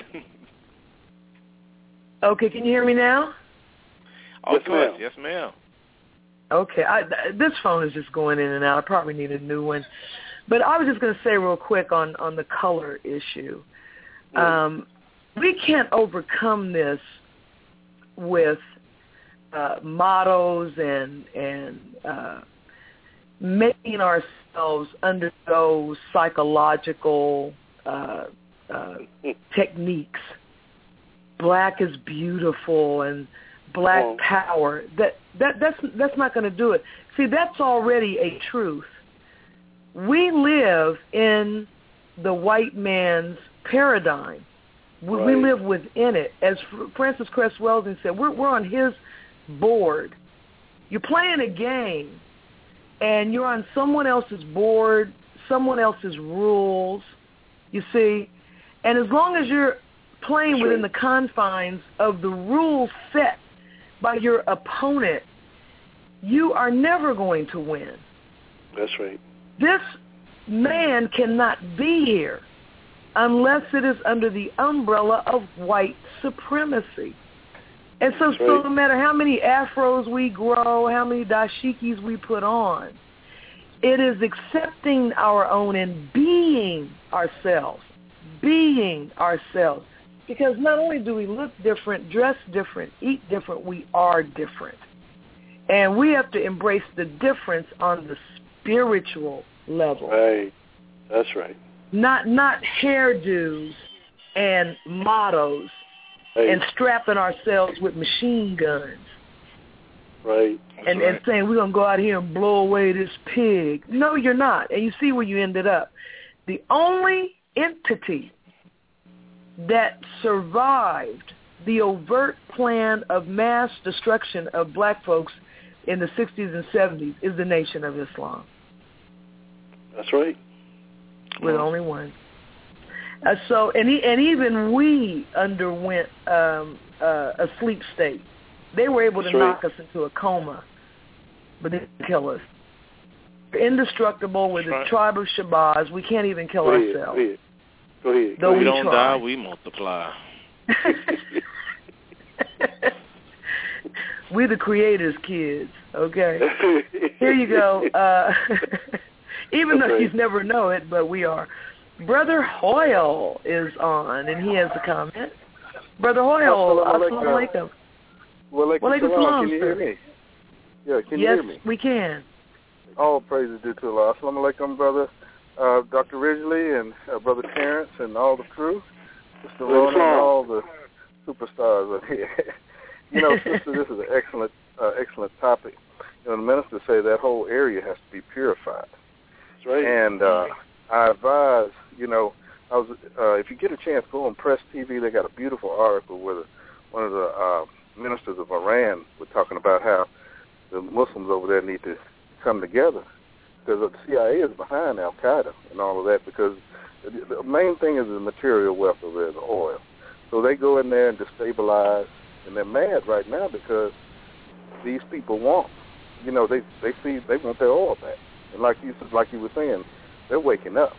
Okay, can you hear me now? Oh, yes, good. ma'am. Yes, ma'am. Okay, I, this phone is just going in and out. I probably need a new one. But I was just going to say real quick on, on the color issue. Mm. Um, we can't overcome this with uh, mottos and and uh, making ourselves undergo psychological uh, uh, techniques. Black is beautiful and black oh. power. That that that's that's not going to do it. See, that's already a truth. We live in the white man's paradigm. We, right. we live within it. As Francis Cress Welsing said, we're we're on his board. You're playing a game, and you're on someone else's board, someone else's rules. You see, and as long as you're playing That's within right. the confines of the rules set by your opponent, you are never going to win. That's right. This man cannot be here unless it is under the umbrella of white supremacy. And so, That's so right. no matter how many afros we grow, how many dashikis we put on, it is accepting our own and being ourselves, being ourselves. Because not only do we look different, dress different, eat different, we are different. And we have to embrace the difference on the spiritual level. Right. That's right. Not not hairdos and mottos Right. and strapping ourselves with machine guns. Right. And, right. and saying we're going to go out here and blow away this pig. No, you're not. And you see where you ended up. The only entity that survived the overt plan of mass destruction of black folks in the sixties and seventies is the Nation of Islam. That's right. We're the only one. Uh, so, and, he, and even we underwent um, uh, a sleep state. They were able to That's right. knock us into a coma, but they didn't kill us. We're indestructible. We're the right. tribe of Shabazz. We can't even kill Go ahead. ourselves. Go ahead. Go ahead. Though we we don't try. die, we multiply. We're the creator's kids, okay? Here you go. Uh, even though Okay. you never know it, but we are. Brother Hoyle is on, and he has a comment. Brother Hoyle, assalamu alaikum. Well, like Walaikum salam, can you sir. hear me? Yeah, can Yes, you hear me? we can. All praises due to Allah. Assalamu alaikum, brother uh, Doctor Ridgely and uh, Brother Terrence and all the crew. Mister Rona and all the superstars up here. You know, sister, this is an excellent, uh, excellent topic. You know, the minister say that whole area has to be purified. That's right. And uh, I advise, you know, I was uh, if you get a chance, go on Press T V. They got a beautiful article where the, one of the uh, ministers of Iran was talking about how the Muslims over there need to come together because the C I A is behind Al Qaeda and all of that. Because the main thing is the material wealth over there, the oil. So they go in there and destabilize, and they're mad right now because these people want, you know, they they see they want their oil back. And like you like you were saying, they're waking up.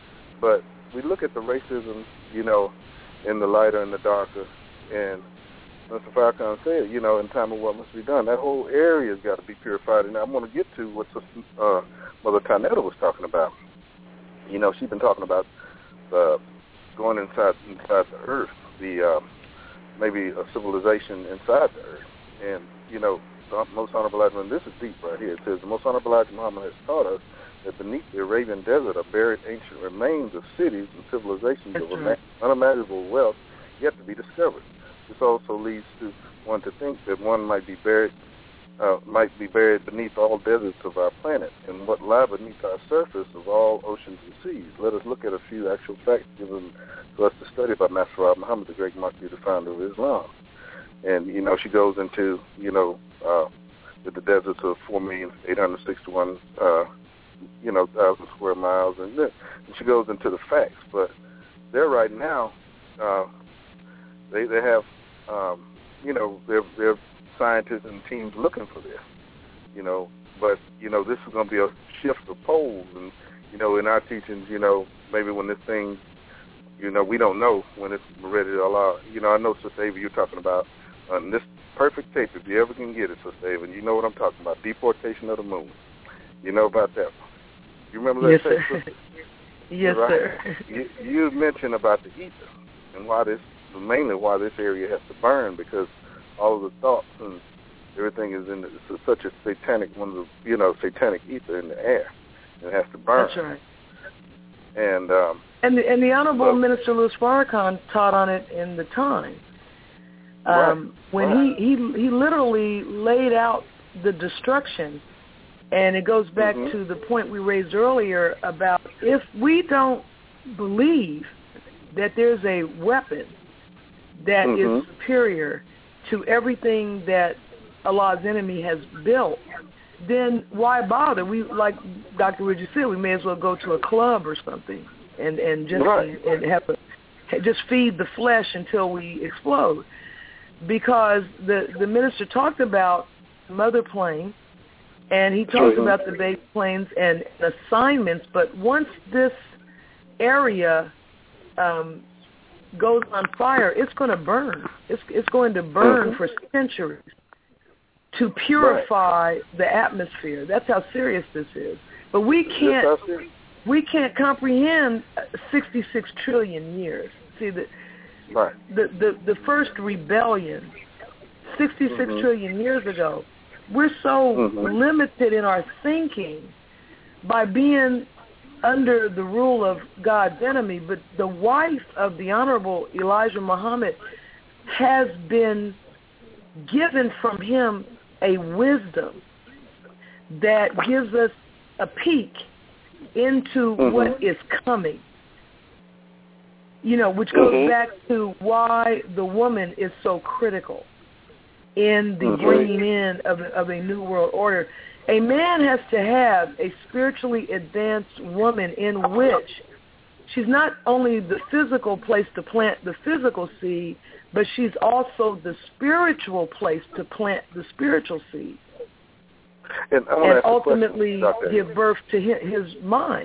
But we look at the racism, you know, in the lighter and the darker, and Mister Farrakhan said, you know, in time of what must be done, that whole area's got to be purified. And I'm going to get to what uh, Mother Carnetta was talking about. You know, she's been talking about uh, going inside inside the earth, the uh, maybe a civilization inside the earth. And, you know, the Most Honorable Elijah, this is deep right here. It says, the Most Honorable Elijah Muhammad has taught us that beneath the Arabian desert are buried ancient remains of cities and civilizations That's of right. unimaginable wealth yet to be discovered. This also leads to one to think that one might be buried uh, might be buried beneath all deserts of our planet and what lie beneath our surface of all oceans and seas. Let us look at a few actual facts given to us to study by Master Rab Muhammad, the great Mahdi, the founder of Islam. And, you know, she goes into, you know, uh, with the deserts of four million eight hundred sixty-one, uh, you know, thousand square miles, and, then, and she goes into the facts. But there right now, uh, they they have, um, you know, they're, they're scientists and teams looking for this, you know. But, you know, this is going to be a shift of poles. And, you know, in our teachings, you know, maybe when this thing, you know, we don't know when it's ready to allow. You know, I know, Sister Ava, you're talking about uh, this perfect tape, if you ever can get it, Sister Ava, and you know what I'm talking about, Deportation of the Moon. You know about that one. You remember that Yes, tape, sir. Sister? Yes, right? sir. You, you mentioned about the ether and why this, mainly why this area has to burn, because all of the thoughts and everything is in the, it's such a satanic one of the, you know, satanic ether in the air, and it has to burn. That's right. And um, and the, and the Honorable well, Minister Louis Farrakhan taught on it in the time. Um, right, when right. he, he he literally laid out the destruction, and it goes back mm-hmm. to the point we raised earlier about if we don't believe that there's a weapon that mm-hmm. is superior to everything that Allah's enemy has built, then why bother? We, like Doctor Ridgely said, we may as well go to a club or something and and just right. and have a, just feed the flesh until we explode. Because the the minister talked about mother plane, and he talked mm-hmm. about the base planes and assignments. But once this area um, goes on fire, it's going to burn. It's it's going to burn mm-hmm. for centuries to purify right. the atmosphere. That's how serious this is. But we can't we can't comprehend sixty-six trillion years. See the. Right. The, the the first rebellion, sixty-six mm-hmm. trillion years ago, we're so mm-hmm. limited in our thinking by being under the rule of God's enemy. But the wife of the Honorable Elijah Muhammad has been given from him a wisdom that gives us a peek into mm-hmm. what is coming. You know, which goes mm-hmm. back to why the woman is so critical in the mm-hmm. bringing in of, of a new world order. A man has to have a spiritually advanced woman in which she's not only the physical place to plant the physical seed, but she's also the spiritual place to plant the spiritual seed. And, and ultimately give birth to his, his mind.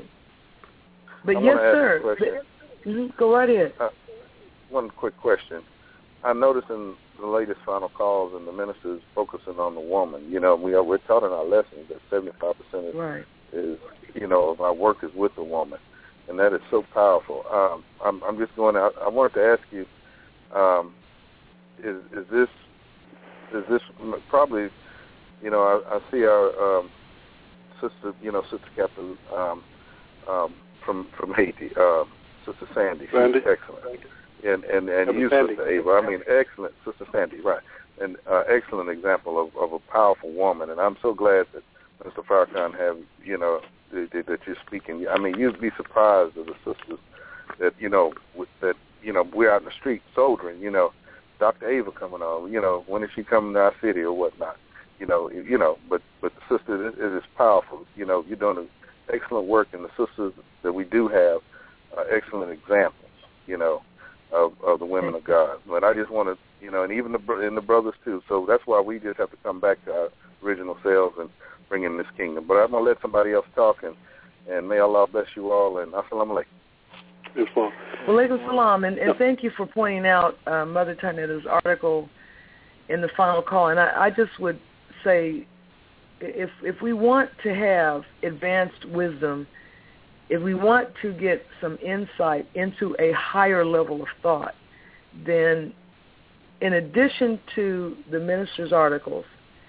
But I yes, sir. Mm-hmm. Go right ahead. Uh, one quick question. I noticed in the latest final calls and the ministers focusing on the woman. You know, we are, we're taught in our lessons that seventy-five percent is, right. is, you know, of our work is with the woman. And that is so powerful. Um, I'm, I'm just going out. I wanted to ask you, um, is, is this, is this probably, you know, I, I see our um, sister, you know, Sister Captain um, um, from from Haiti, uh, Sister Sandy. Sandy. She's excellent. And and, and you, Sandy. Sister Ava. I mean, excellent, Sister Sandy, right. An uh, excellent example of, of a powerful woman. And I'm so glad that Mister Farrakhan have, you know, that, that you're speaking. I mean, you'd be surprised of the sisters that, you know, with, that, you know, we're out in the street soldiering, you know, Doctor Ava coming on, you know, when is she coming to our city or whatnot? You know, you know, but but the sister it is powerful. You know, you're doing an excellent work, and the sisters that we do have are excellent examples. You know, of, of the women of God. But I just want to, you know, and even the and the brothers too. So that's why we just have to come back to our original selves and bring in this kingdom. But I'm gonna let somebody else talk, and and may Allah bless you all. And assalamu alaikum. Well, alaikum salam, and, and thank you for pointing out uh, Mother Tanetta's article in the final call. And I, I just would say, if if we want to have advanced wisdom, if we want to get some insight into a higher level of thought, then in addition to the minister's articles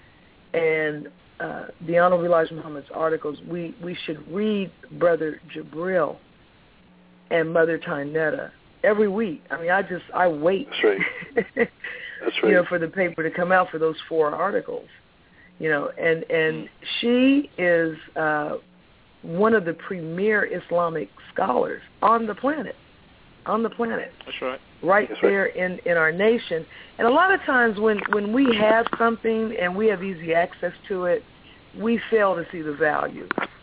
and uh, the Honorable Elijah Muhammad's articles, we, we should read Brother Jabril and Mother Tanetta every week. I mean, I just, I wait. That's right. That's right. You know, for the paper to come out for those four articles. You know, and, and she is uh, one of the premier Islamic scholars on the planet, on the planet. That's right. Right That's there right. in, in our nation. And a lot of times when, when we have something and we have easy access to it, we fail to see the value.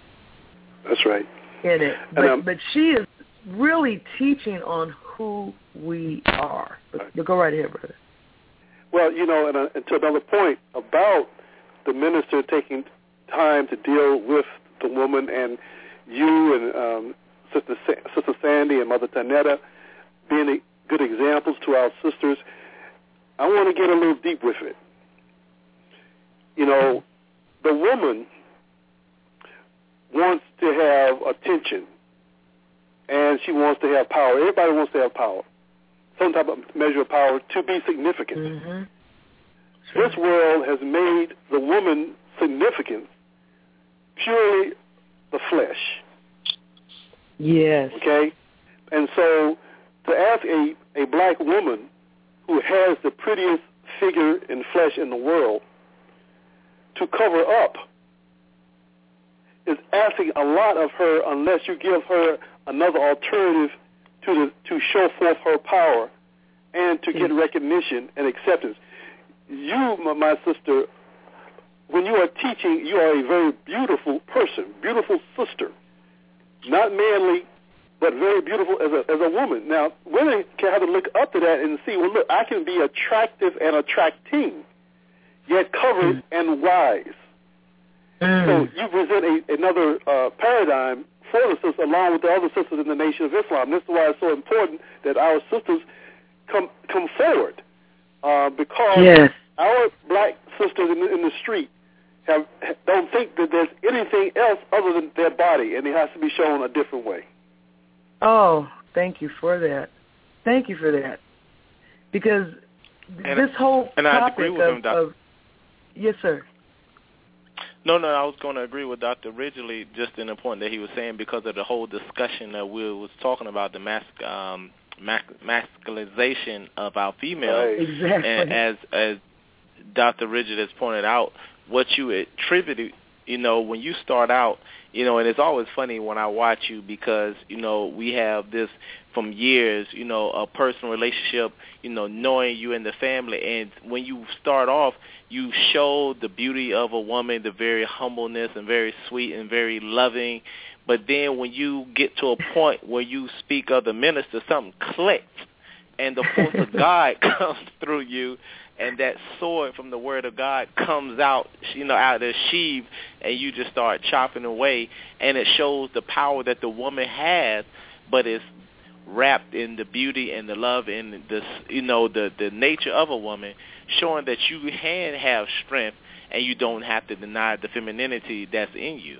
That's right. In it. But, um, but she is really teaching on who we are. But, but go right ahead, brother. Well, you know, and, uh, and to another point about the minister taking time to deal with the woman, and you and um, Sister Sa- Sister Sandy and Mother Tanetta being a, good examples to our sisters, I want to get a little deep with it. You know, the woman wants to have attention, and she wants to have power. Everybody wants to have power, some type of measure of power to be significant. Mm-hmm. This world has made the woman significant purely the flesh. Yes. Okay? And so to ask a, a black woman who has the prettiest figure in flesh in the world to cover up is asking a lot of her unless you give her another alternative to the, to show forth her power and to get recognition and acceptance. You, my sister, when you are teaching, you are a very beautiful person, beautiful sister. Not manly, but very beautiful as a as a woman. Now, women can have to look up to that and see, well, look, I can be attractive and attracting, yet covered mm. and wise. Mm. So you present a, another uh, paradigm for the sisters along with the other sisters in the Nation of Islam. This is why it's so important that our sisters come come forward. Uh, because yes. our black sisters in the, in the street have don't think that there's anything else other than their body, and it has to be shown a different way. Oh, thank you for that. Thank you for that. Because and this whole and topic I agree with of, him, Doctor of yes, sir. No, no, I was going to agree with Doctor Ridgely just in the point that he was saying because of the whole discussion that we was talking about, the mask. Um, masculinization of our females. Right. Exactly. And as as Doctor Ridgely has pointed out, what you attributed, you know, when you start out, you know, and it's always funny when I watch you because, you know, we have this from years, you know, a personal relationship, you know, knowing you and the family. And when you start off, you show the beauty of a woman, the very humbleness and very sweet and very loving. But then when you get to a point where you speak of the minister, something clicks and the force of God comes through you, and that sword from the word of God comes out, you know, out of the sheath, and you just start chopping away, and it shows the power that the woman has, but it's wrapped in the beauty and the love and the, you know, the the nature of a woman, showing that you can have strength and you don't have to deny the femininity that's in you.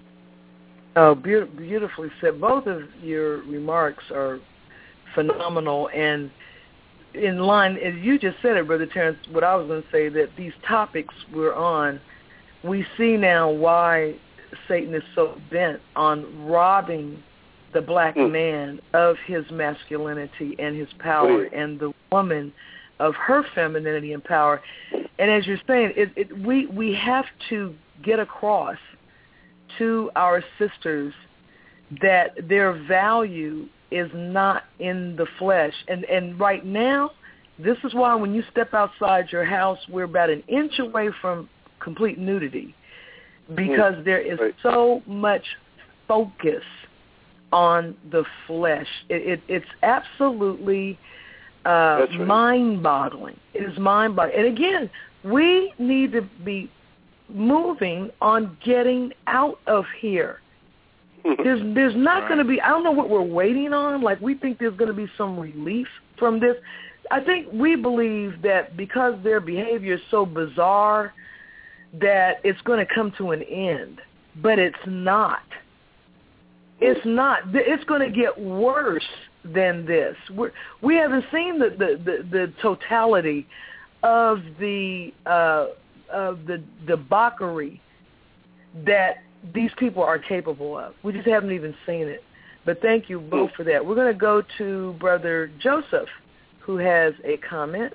Oh, be- beautifully said. Both of your remarks are phenomenal, and in line, as you just said it, Brother Terrence, what I was going to say, that these topics we're on, we see now why Satan is so bent on robbing the black mm. man of his masculinity and his power, mm. and the woman of her femininity and power. And as you're saying, it, it, we, we have to get across to our sisters that their value is not in the flesh. And and right now, this is why when you step outside your house, we're about an inch away from complete nudity, because mm-hmm. there is right. so much focus on the flesh. It, it, it's absolutely uh, right. mind-boggling. It is mind-boggling. And again, we need to be moving on getting out of here. There's there's not going to be, I don't know what we're waiting on. Like, we think there's going to be some relief from this. I think we believe that because their behavior is so bizarre that it's going to come to an end. But it's not. It's not. It's going to get worse than this. We're, we haven't seen the, the, the, the totality of the, uh, of the debauchery that these people are capable of. We just haven't even seen it. But thank you both for that. We're going to go to Brother Joseph, who has a comment.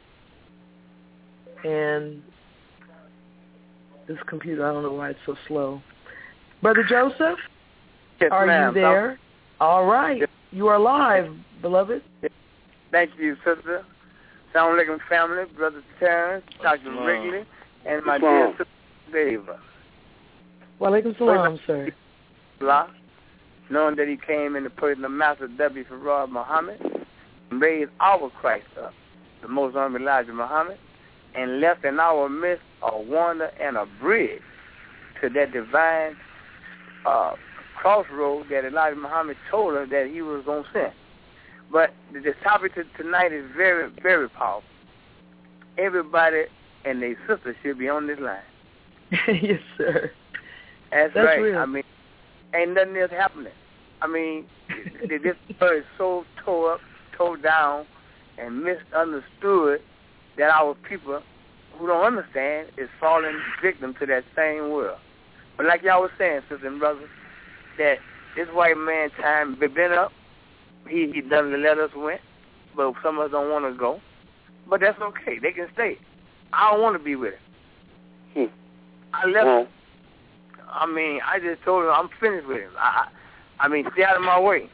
And this computer, I don't know why it's so slow. Brother Joseph, yes, are ma'am. you there? All right. Yes. You are live, beloved. Yes. Thank you, sister. Assalamu alaikum, family, Brother Terrence, Doctor Wow. Wrigley, and my wow. dear sister, Ava. Wa alaikum salam, sir. Allah, knowing that he came in the person of Master W. Farad Muhammad, and raised our Christ up, the most honorable Elijah Muhammad, and left in our midst a wonder and a bridge to that divine uh, crossroad that Elijah Muhammad told us that he was going to send. But the topic to tonight is very, very powerful. Everybody and their sister should be on this line. Yes, sir. That's, That's right. real. I mean, ain't nothing else happening. I mean, this bird is so tore up, tore down, and misunderstood that our people who don't understand is falling victim to that same world. But like y'all was saying, sisters and brothers, that this white man time been up. He he done let us win, but some of us don't want to go. But that's okay. They can stay. I don't want to be with him. Hmm. I left him. I mean, I just told him I'm finished with him. I, I mean, stay out of my way.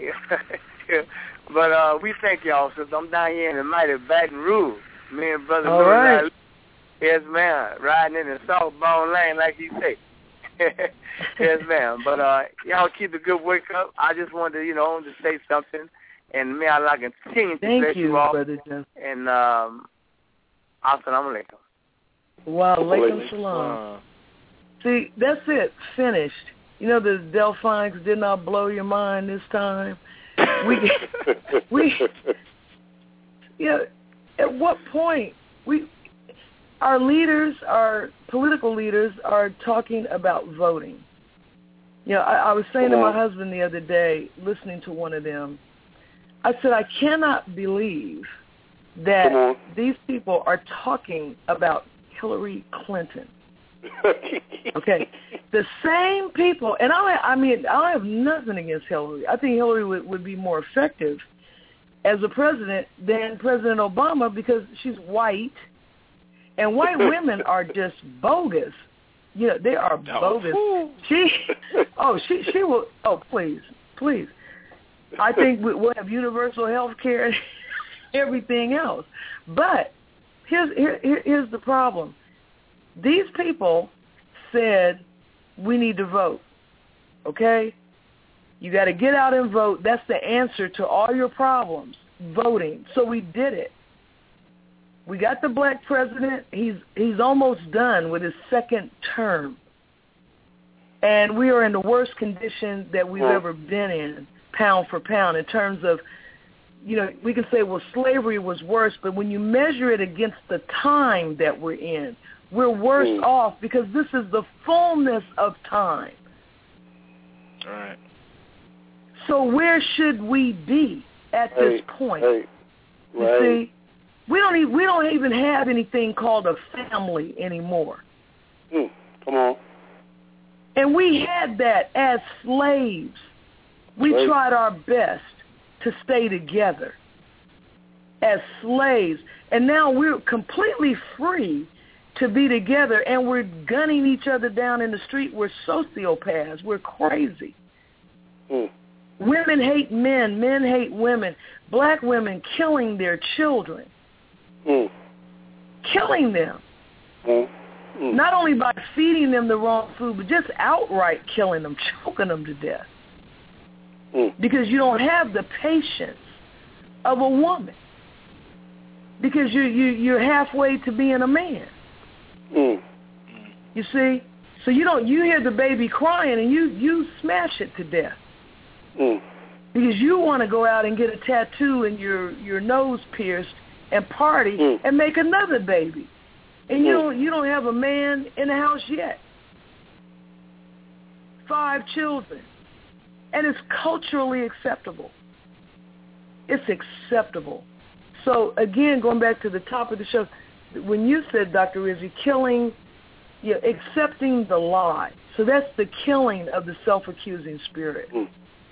But uh, we thank y'all, since I'm down here in the mighty Baton Rouge. Me and Brother All right. Louis, yes, ma'am, riding in the softball lane, like you say. Yes, ma'am. But uh, y'all keep the good work up. I just wanted to, you know, to say something. And may Allah continue to Thank bless you, you all. Brother Jeff. And um, assalamu alaikum. Wa alaikum salam. See, that's it. Finished. You know, the Delphonics did not blow your mind this time. We, we, you know, at what point we, our leaders, our political leaders, are talking about voting. You know, I, I was saying to my husband the other day, listening to one of them, I said, I cannot believe that these people are talking about Hillary Clinton. Okay, the same people, and I, I mean, I have nothing against Hillary. I think Hillary would, would be more effective as a president than President Obama because she's white, And white women are just bogus. You know, they are bogus. She, oh, she, she will. Oh, please, please. I think we'll have universal health care and everything else. But here's here, here's the problem. These people said we need to vote. Okay, you got to get out and vote. That's the answer to all your problems. Voting. So we did it. We got the black president. He's he's almost done with his second term. And we are in the worst condition that we've yeah. ever been in, pound for pound, in terms of, you know, we can say, well, slavery was worse, but when you measure it against the time that we're in, we're worse mm. off because this is the fullness of time. All right. So where should we be at hey, this point? Hey. You right. see? We don't even, we don't even have anything called a family anymore. Mm, come on. And we had that as slaves. We right. tried our best to stay together as slaves. And now we're completely free to be together, and we're gunning each other down in the street. We're sociopaths. We're crazy. Mm. Women hate men. Men hate women. Black women killing their children. Mm. Killing them. Mm. Mm. Not only by feeding them the wrong food, but just outright killing them, choking them to death. Mm. Because you don't have the patience of a woman. Because you, you, you're halfway to being a man. Mm. You see? So you don't you hear the baby crying and you, you smash it to death. Mm. Because you want to go out and get a tattoo and your, your nose pierced and party mm. and make another baby. And you mm. don't you don't have a man in the house yet. Five children. And it's culturally acceptable. It's acceptable. So again, going back to the top of the show, when you said, Doctor Rizzi, killing, you know, accepting the lie. So that's the killing of the self-accusing spirit. Mm.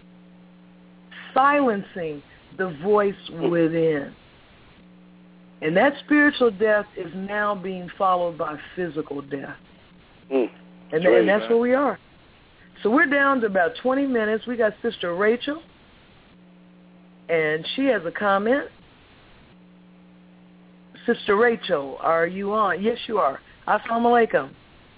Silencing the voice mm. within. And that spiritual death is now being followed by physical death. Mm. And, right, and that's man. where we are. So we're down to about twenty minutes. We got Sister Rachel, and she has a comment. Sister Rachel, are you on? Yes, you are. Assalamu alaikum.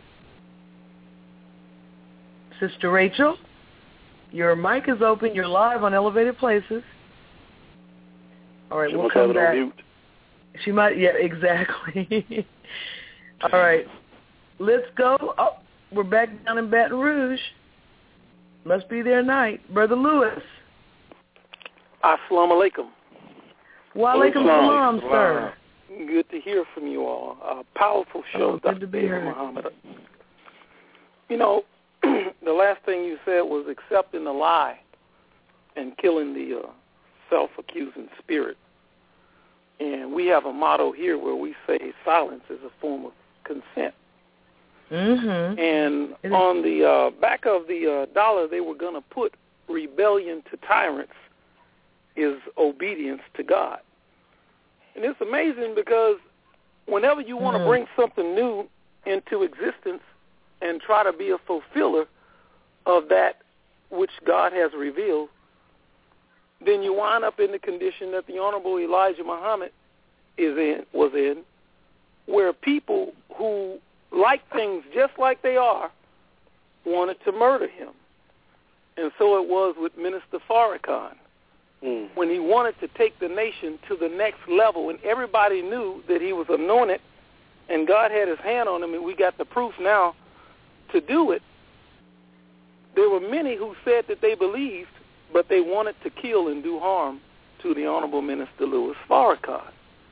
Sister Rachel, your mic is open. You're live on Elevated Places. All right, she we'll must come have it back. on mute. She might, yeah, exactly. All right, let's go. Oh, we're back down in Baton Rouge. Must be their night. Brother Lewis. Assalamu alaikum. Wa alaikum salam, sir. Good to hear from you all. A powerful show, oh, Doctor Good to be David heard. Muhammad. You know, the last thing you said was accepting the lie and killing the uh, self-accusing spirit. And we have a motto here where we say silence is a form of consent. Mm-hmm. And on the uh, back of the uh, dollar, they were going to put rebellion to tyrants is obedience to God. And it's amazing because whenever you want to mm. bring something new into existence and try to be a fulfiller of that which God has revealed, then you wind up in the condition that the Honorable Elijah Muhammad is in, was in, where people who like things just like they are wanted to murder him. And so it was with Minister Farrakhan. Mm. When he wanted to take the nation to the next level, and everybody knew that he was anointed and God had his hand on him, and we got the proof now to do it, there were many who said that they believed, but they wanted to kill and do harm to the Honorable Minister Louis Farrakhan.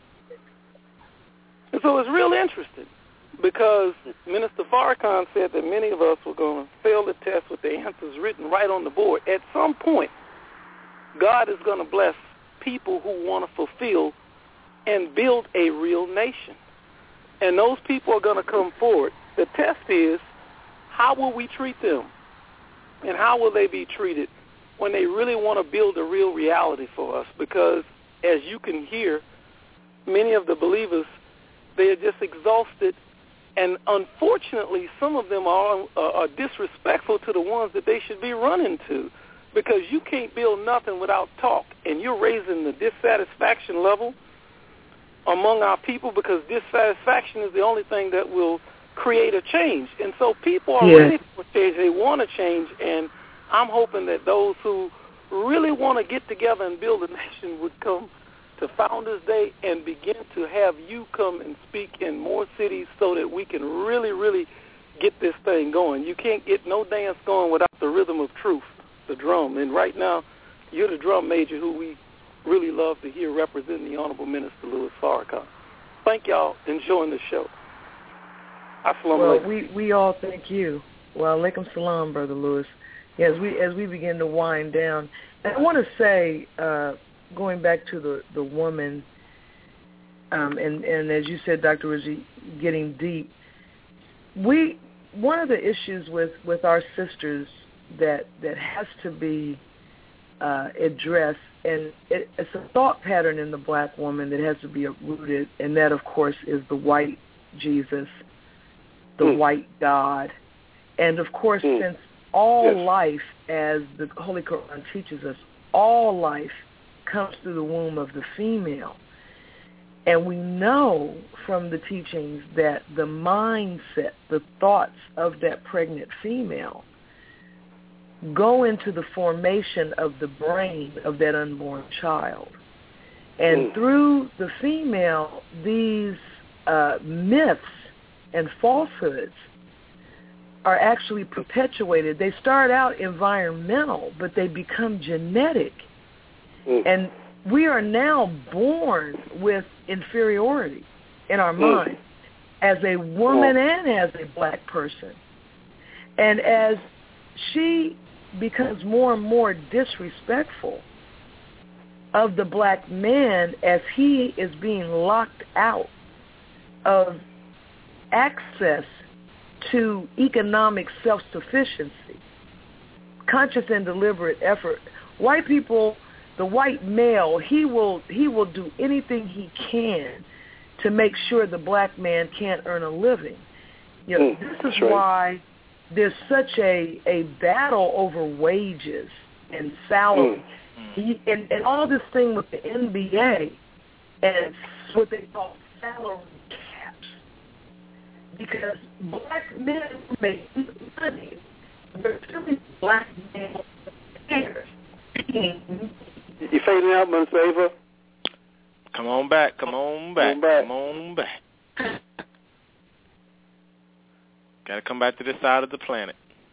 And so it's real interesting because Minister Farrakhan said that many of us were going to fail the test with the answers written right on the board. At some point, God is going to bless people who want to fulfill and build a real nation. And those people are going to come forward. The test is, how will we treat them? And how will they be treated when they really want to build a real reality for us? Because, as you can hear, many of the believers, They are just exhausted, and unfortunately, some of them are, uh, are disrespectful to the ones that they should be running to, because you can't build nothing without talk, and you're raising the dissatisfaction level among our people, because dissatisfaction is the only thing that will create a change. And so people are yeah. ready for change. They want to change, and I'm hoping that those who really want to get together and build a nation would come to Founders Day and begin to have you come and speak in more cities so that we can really, really get this thing going. You can't get no dance going without the rhythm of truth, the drum. And right now, you're the drum major who we really love to hear representing the Honorable Minister Louis Farrakhan. Thank y'all. Enjoying the show. Assalamu Well, alaikum. we, we all thank you. Well, alaikum salam, Brother Louis. Yeah, as we as we begin to wind down, and I want to say, uh, going back to the the woman, um, and and as you said, Doctor Rizzi, getting deep. We one of the issues with, with our sisters that that has to be uh, addressed, and it, it's a thought pattern in the black woman that has to be rooted, and that, of course, is the white Jesus, the mm. white God, and of course, mm. since all yes. life, as the Holy Quran teaches us, all life comes through the womb of the female. And we know from the teachings that the mindset, the thoughts of that pregnant female go into the formation of the brain of that unborn child. And mm. through the female, these uh, myths and falsehoods are actually perpetuated. They start out environmental, but they become genetic. Mm. And we are now born with inferiority in our mm. mind as a woman oh. and as a black person. And as she becomes more and more disrespectful of the black man as he is being locked out of access to economic self-sufficiency, conscious and deliberate effort. White people, the white male, he will he will do anything he can to make sure the black man can't earn a living. You know, mm, this is right. why there's such a, a battle over wages and salary. Mm. He, and, and all this thing with the N B A and what they call salary caps. Because black men make money, but really black men payers. You fading out, Mister Ava? Come on back, come on back, come on back. Come on back. Got to come back to this side of the planet.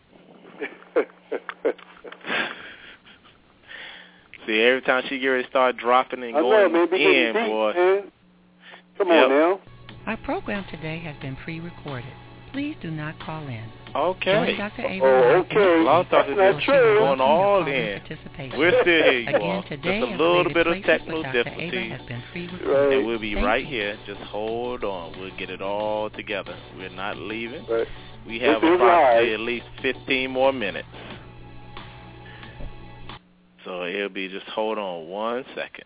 See, every time she get ready to start dropping and I going know, man, in, deep, boy. Man. Come yep. on now. Our program today has been pre-recorded. Please do not call in. Okay. Join Doctor Ava. Oh, okay. Well, I thought That's this true. going all in. We're still here, you Again, all. today, Just a little bit of technical Doctor difficulties. Ava has been pre-recorded. Right. And we'll be Thank right you. here. Just hold on. We'll get it all together. We're not leaving. Right. We have This is approximately live. at least fifteen more minutes. So it'll be just hold on one second.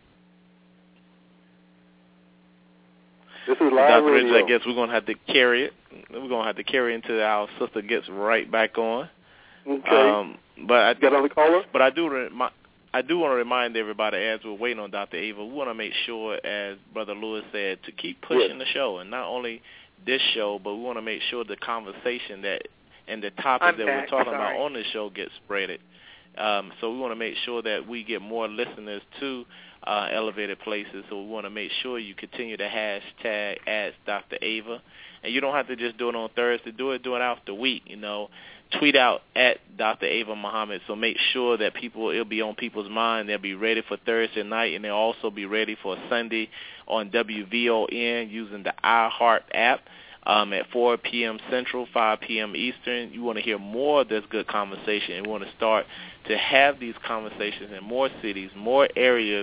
This is live Doctor radio. Ridge, I guess we're going to have to carry it. We're going to have to carry it until our sister gets right back on. Okay. Um, but I, Got another caller? But I do remi- I do want to remind everybody as we're waiting on Doctor Ava, we want to make sure, as Brother Lewis said, to keep pushing yes. the show. And not only this show, but we want to make sure the conversation that and the topics I'm that back. we're talking Sorry. about on the show get spreaded. Um, so we want to make sure that we get more listeners to uh, Elevated Places. So we want to make sure you continue to hashtag Ask Doctor Ava. And you don't have to just do it on Thursday. Do it during out the week, you know. Tweet out at Doctor Ava Muhammad. So make sure that people, it'll be on people's mind. They'll be ready for Thursday night, and they'll also be ready for Sunday on W V O N using the iHeart app. Um, at four p.m. Central, five p.m. Eastern. You want to hear more of this good conversation. You want to start to have these conversations in more cities, more areas,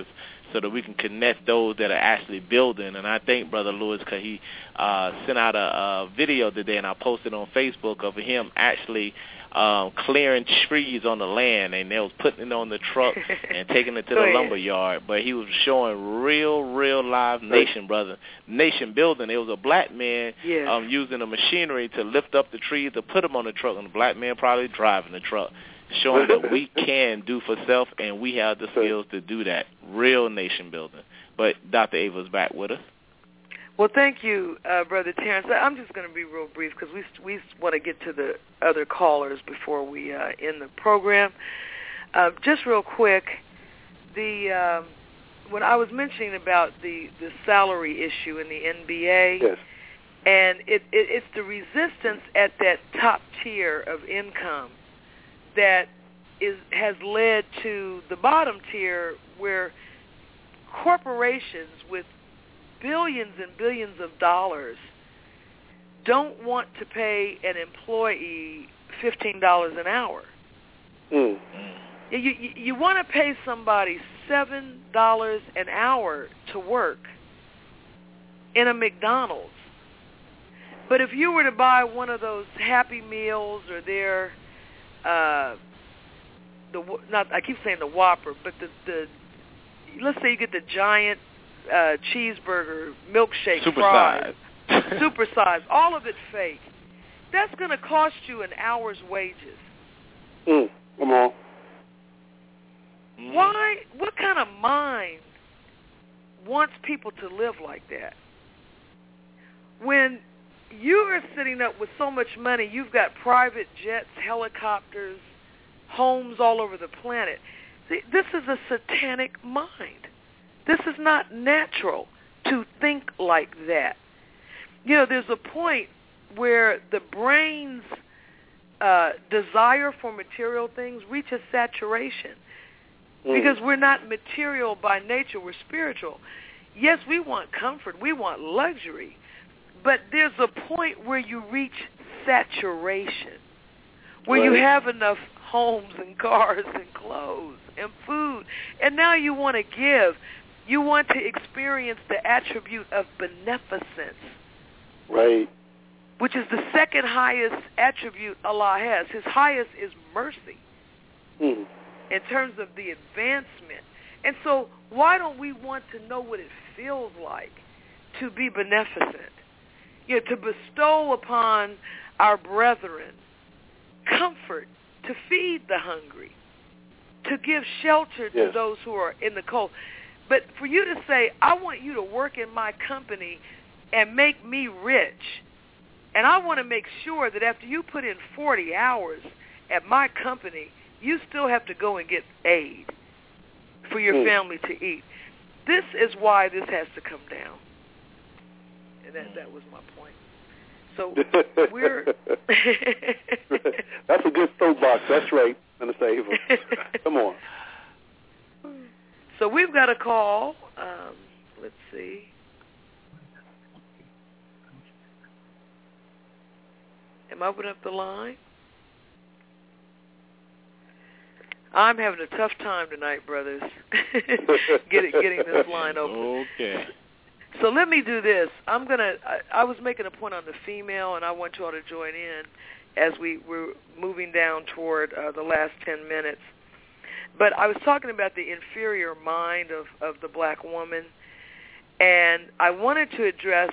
so that we can connect those that are actually building. And I thank Brother Lewis because he uh, sent out a, a video today, and I posted on Facebook of him actually um, clearing trees on the land, and they was putting it on the truck and taking it to the lumber yard. But he was showing real, real live nation, brother, nation building. It was a black man yes. um, using the machinery to lift up the trees to put them on the truck, and the black man probably driving the truck, showing that we can do for self, and we have the skills to do that. Real nation building. But Doctor Ava's back with us. Well, thank you, uh, Brother Terrence. I'm just going to be real brief because we we want to get to the other callers before we uh, end the program. Uh, just real quick, the um, when I was mentioning about the, the salary issue in the N B A, yes. and it, it it's the resistance at that top tier of income that is has led to the bottom tier where corporations with billions and billions of dollars don't want to pay an employee fifteen dollars an hour. Mm. You, you, you want to pay somebody seven dollars an hour to work in a McDonald's. But if you were to buy one of those Happy Meals or their, uh, the not I keep saying the Whopper, but the, the let's say you get the giant Uh, cheeseburger, milkshake, super fries, size. super size, all of it fake. That's going to cost you an hour's wages. Mm, come on. Mm. Why? What kind of mind wants people to live like that? When you are sitting up with so much money, you've got private jets, helicopters, homes all over the planet. See, this is a satanic mind. This is not natural to think like that. You know, there's a point where the brain's uh, desire for material things reaches saturation mm. because we're not material by nature. We're spiritual. Yes, we want comfort. We want luxury. But there's a point where you reach saturation, where right. you have enough homes and cars and clothes and food, and now you want to give. You want to experience the attribute of beneficence. Right. Which is the second highest attribute Allah has. His highest is mercy mm. in terms of the advancement. And so why don't we want to know what it feels like to be beneficent? You know, to bestow upon our brethren comfort, to feed the hungry, to give shelter to yes. those who are in the cold. But for you to say, I want you to work in my company and make me rich, and I want to make sure that after you put in forty hours at my company, you still have to go and get aid for your mm. family to eat. This is why this has to come down. And that, that was my point. So we're... That's a good soapbox. That's right, Minister Ava. Come on. So we've got a call. Um, let's see. Am I opening up the line? I'm having a tough time tonight, brothers, getting getting this line open. Okay. So let me do this. I'm gonna. I, I was making a point on the female, and I want you all to join in as we we're moving down toward uh, the last ten minutes. But I was talking about the inferior mind of, of the black woman, and I wanted to address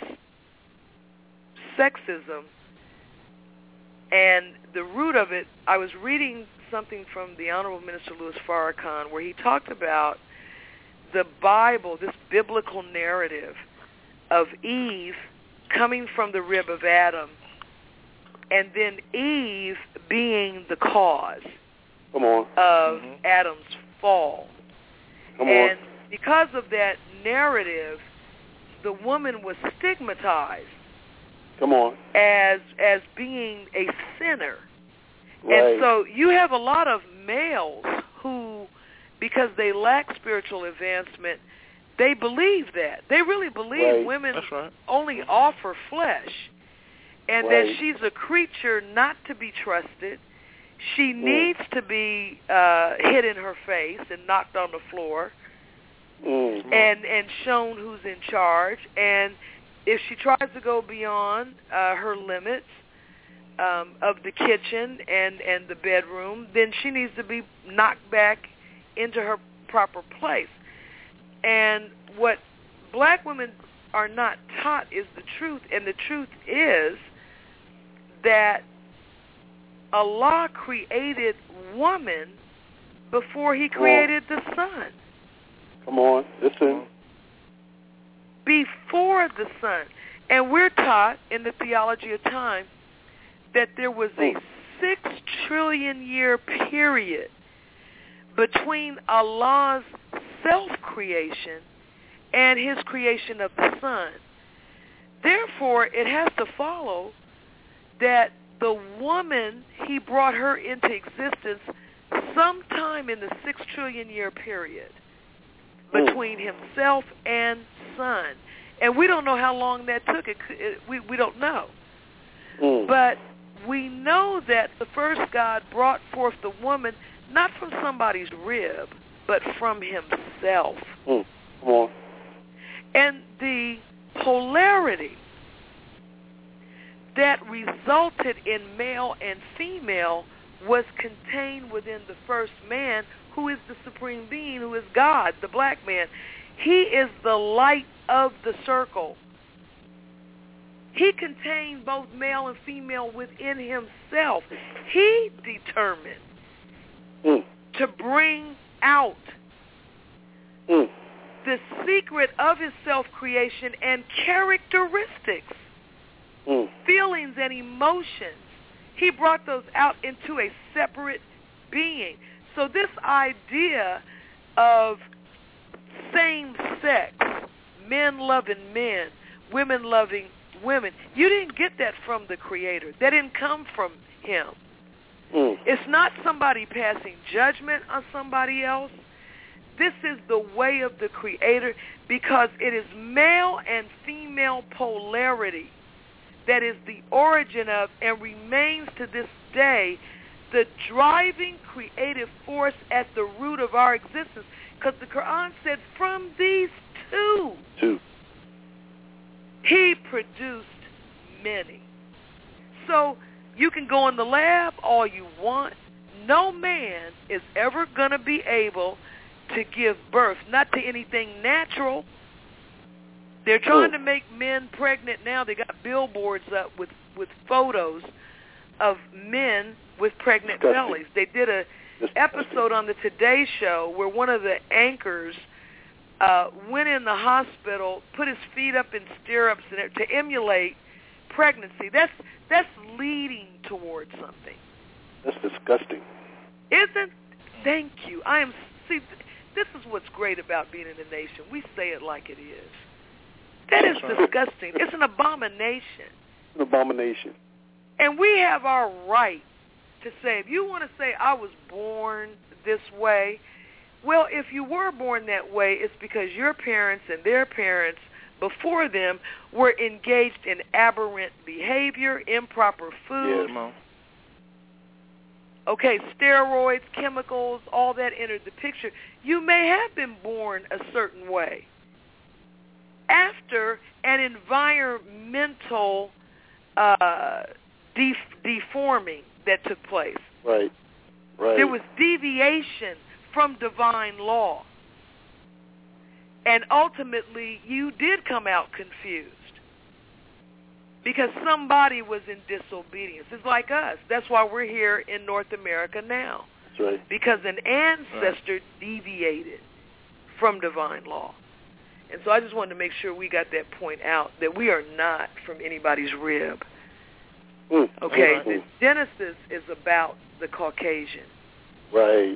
sexism and the root of it. I was reading something from the Honorable Minister Louis Farrakhan where he talked about the Bible, this biblical narrative of Eve coming from the rib of Adam, and then Eve being the cause Come on. of mm-hmm. Adam's fall. Come and on. because of that narrative, the woman was stigmatized Come on. as as being a sinner. Right. And so you have a lot of males who, because they lack spiritual advancement, they believe that. They really believe right. women That's right. only offer flesh, and right. that she's a creature not to be trusted. She mm. needs to be uh, hit in her face and knocked on the floor. mm. and and shown who's in charge. And if she tries to go beyond uh, her limits um, of the kitchen and, and the bedroom, then she needs to be knocked back into her proper place. And what black women are not taught is the truth, and the truth is that Allah created woman before he created the sun. Come on, listen. Before the sun. And we're taught in the theology of time that there was a six trillion year period between Allah's self-creation and his creation of the sun. Therefore, it has to follow that the woman, he brought her into existence sometime in the six trillion year period between himself and sun. And we don't know how long that took. It, it, we, we don't know. Mm. But we know that the first God brought forth the woman not from somebody's rib, but from himself. Mm. Come on. And the polarity that resulted in male and female was contained within the first man, who is the supreme being, who is God, the black man. He is the light of the circle. He contained both male and female within himself. He determined mm. to bring out mm. the secret of his self-creation and characteristics, mm. feelings and emotions. He brought those out into a separate being. So this idea of same sex, men loving men, women loving women, you didn't get that from the Creator. That didn't come from him. Mm. It's not somebody passing judgment on somebody else. This is the way of the Creator, because it is male and female polarity that is the origin of and remains to this day the driving creative force at the root of our existence. Because the Quran said, from these two, two, he produced many. So you can go in the lab all you want. No man is ever going to be able to give birth, not to anything natural. They're trying to make men pregnant now. They got billboards up with, with photos of men with pregnant bellies. They did a episode on the Today Show where one of the anchors uh, went in the hospital, put his feet up in stirrups and, to emulate pregnancy. That's that's leading towards something. That's disgusting. Isn't? Thank you. I am. See, this is what's great about being in the nation. We say it like it is. That is disgusting. It's an abomination. An abomination. And we have our right to say, if you want to say I was born this way, well, if you were born that way, it's because your parents and their parents before them were engaged in aberrant behavior, improper food. Yes, Mom. Okay, steroids, chemicals, all that entered the picture. You may have been born a certain way. After an environmental uh, def- deforming that took place. Right, right. There was deviation from divine law. And ultimately, you did come out confused because somebody was in disobedience. It's like us. That's why we're here in North America now. That's right. Because an ancestor right. deviated from divine law. And so I just wanted to make sure we got that point out, that we are not from anybody's rib. Mm. Okay, Mm-hmm. the Genesis is about the Caucasian. Right.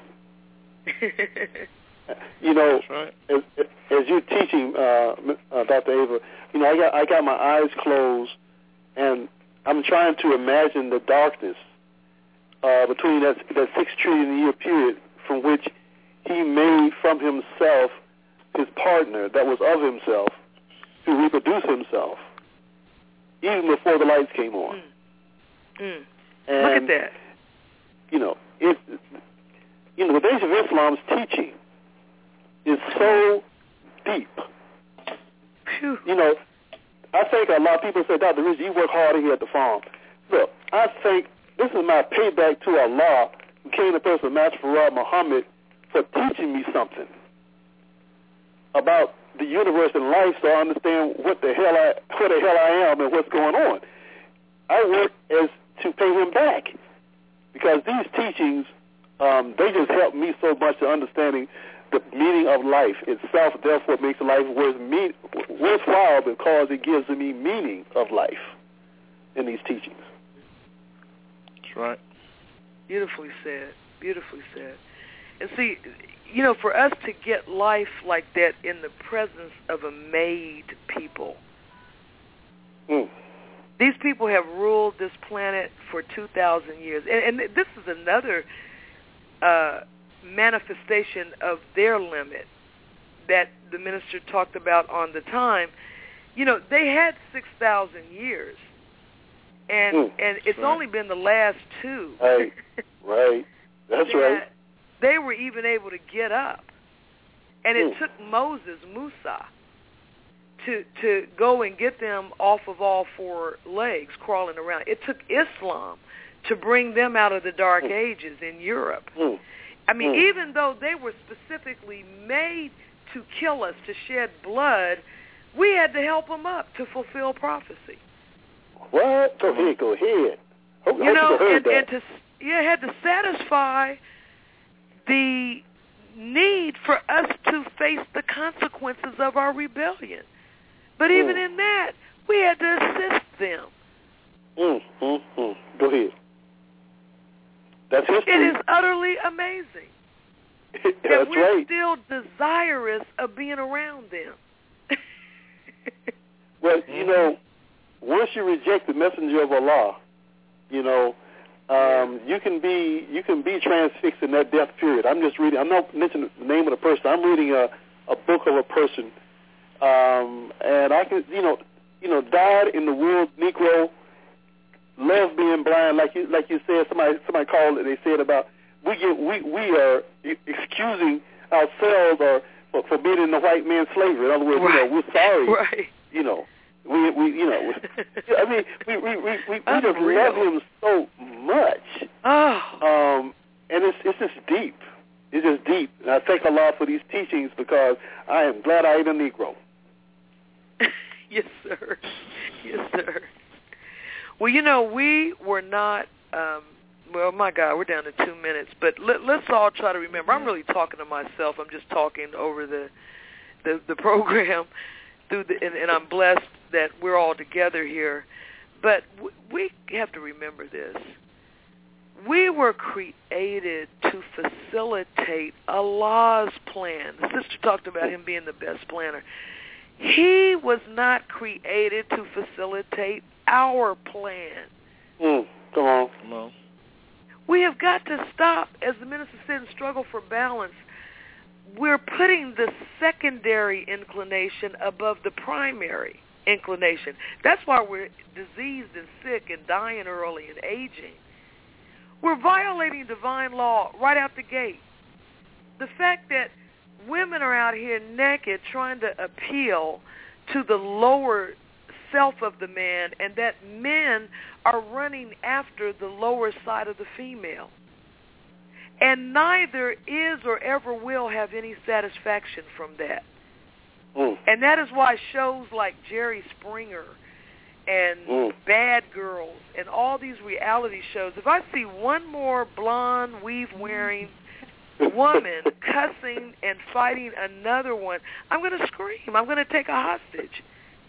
You know, right. as, as you're teaching, uh, uh, Doctor Ava, you know, I got I got my eyes closed, and I'm trying to imagine the darkness uh, between that that six trillion year period from which he made from himself his partner that was of himself to reproduce himself, even before the lights came on. Mm. Mm. And, look at that. You know, it. You know, the Nation of Islam's teaching is so deep. You know, I think a lot of people say, Doctor Richard, you work harder here at the farm. Look, I think this is my payback to Allah, who came to person, Master Farad Muhammad, for teaching me something about the universe and life, so I understand what the hell I what the hell I am and what's going on. I work as to pay him back, because these teachings, um, they just help me so much to understanding the meaning of life itself. Therefore, makes life worth me, worthwhile, because it gives me meaning of life in these teachings. That's right. Beautifully said. Beautifully said. And see, you know, for us to get life like that in the presence of a made people, mm. these people have ruled this planet for two thousand years. And, and this is another uh, manifestation of their limit that the minister talked about on the time. You know, they had six thousand years. And mm. and it's right. only been the last two. Right, right. That's that right. They were even able to get up. And it mm. took Moses, Musa, to to go and get them off of all four legs, crawling around. It took Islam to bring them out of the Dark mm. Ages in Europe. Mm. I mean, mm. even though they were specifically made to kill us, to shed blood, we had to help them up to fulfill prophecy. What? Go ahead, go ahead. Hope, you hope know, heard and, that. and to yeah, had to satisfy the need for us to face the consequences of our rebellion. But even mm. in that, we had to assist them. Mm, mm, mm. Go ahead. That's history. It is utterly amazing That's that we're right. still desirous of being around them. Well, you know, once you reject the messenger of Allah, you know, um, you can be you can be transfixed in that death period. I'm just reading. I'm not mentioning the name of the person. I'm reading a, a book of a person, um, and I can you know you know died in the world Negro, love being blind, like you like you said. Somebody somebody called it. They said about we get we we are excusing ourselves or for, for being in the white man's slavery. In other words, right. you know, we're sorry. Right. You know. We, we, you know, I mean, we, we, we, we, we just love him so much. Oh. Um, and it's, it's just deep. It's just deep. And I thank Allah for these teachings, because I am glad I ain't a Negro. Yes, sir. Yes, sir. Well, you know, we were not, um, well, my God, we're down to two minutes, but let, let's all try to remember. I'm really talking to myself. I'm just talking over the, the, the program. Through the, and, and I'm blessed that we're all together here. But w- we have to remember this. We were created to facilitate Allah's plan. The sister talked about him being the best planner. He was not created to facilitate our plan. Mm, come on. Come on. We have got to stop, as the minister said, and struggle for balance. We're putting the secondary inclination above the primary inclination. That's why we're diseased and sick and dying early and aging. We're violating divine law right out the gate. The fact that women are out here naked trying to appeal to the lower self of the man, and that men are running after the lower side of the female. And neither is or ever will have any satisfaction from that. Mm. And that is why shows like Jerry Springer and mm. Bad Girls and all these reality shows, if I see one more blonde, weave-wearing woman cussing and fighting another one, I'm going to scream. I'm going to take a hostage.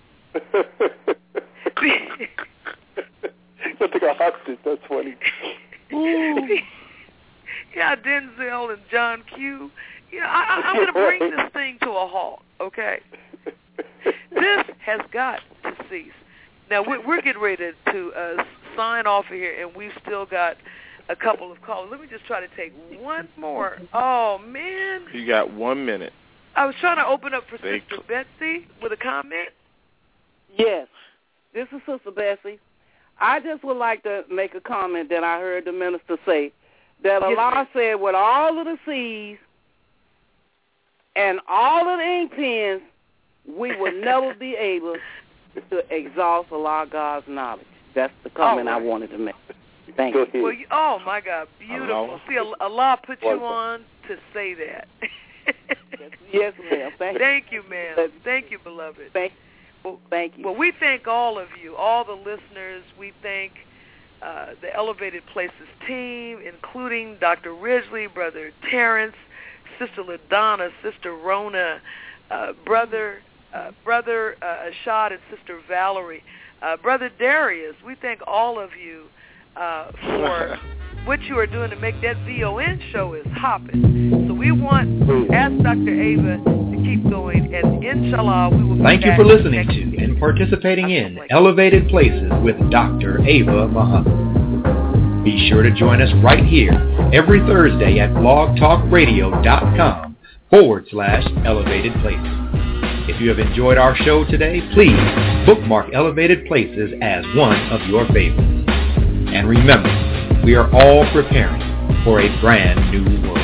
You'll take a hostage. That's funny. Ooh. Yeah, Denzel and John Q. You know, I, I'm going to bring this thing to a halt, okay? This has got to cease. Now, we're, we're getting ready to, to uh, sign off of here, and we've still got a couple of calls. Let me just try to take one more. Oh, man. You got one minute. I was trying to open up for They Sister cl- Betsy with a comment. Yes, this is Sister Betsy. I just would like to make a comment that I heard the minister say, that Yes, Allah ma'am. said with all of the seas and all of the ink pens, we will never be able to exhaust Allah God's knowledge. That's the comment right. I wanted to make. Thank you. Well, you, oh my God, beautiful. See, Allah put you on to say that. Yes, ma'am. Thank, thank you, ma'am. Thank you, beloved. Thank, well, thank you. Well, we thank all of you, all the listeners. We thank uh, the Elevated Places team, including Doctor Ridgely, Brother Terrence, Sister LaDonna, Sister Rona, uh, Brother uh, Brother uh, Ashad, and Sister Valerie. Uh, Brother Darius, we thank all of you uh, for what you are doing to make that V O N show is hopping. So we want, ask Doctor Ava to keep going, and inshallah we will be Thank you back for listening next to week. and participating in Elevated Places with Doctor Ava Muhammad. Be sure to join us right here every Thursday at blogtalkradio.com forward slash elevated places. If you have enjoyed our show today, please bookmark Elevated Places as one of your favorites. And remember, we are all preparing for a brand new world.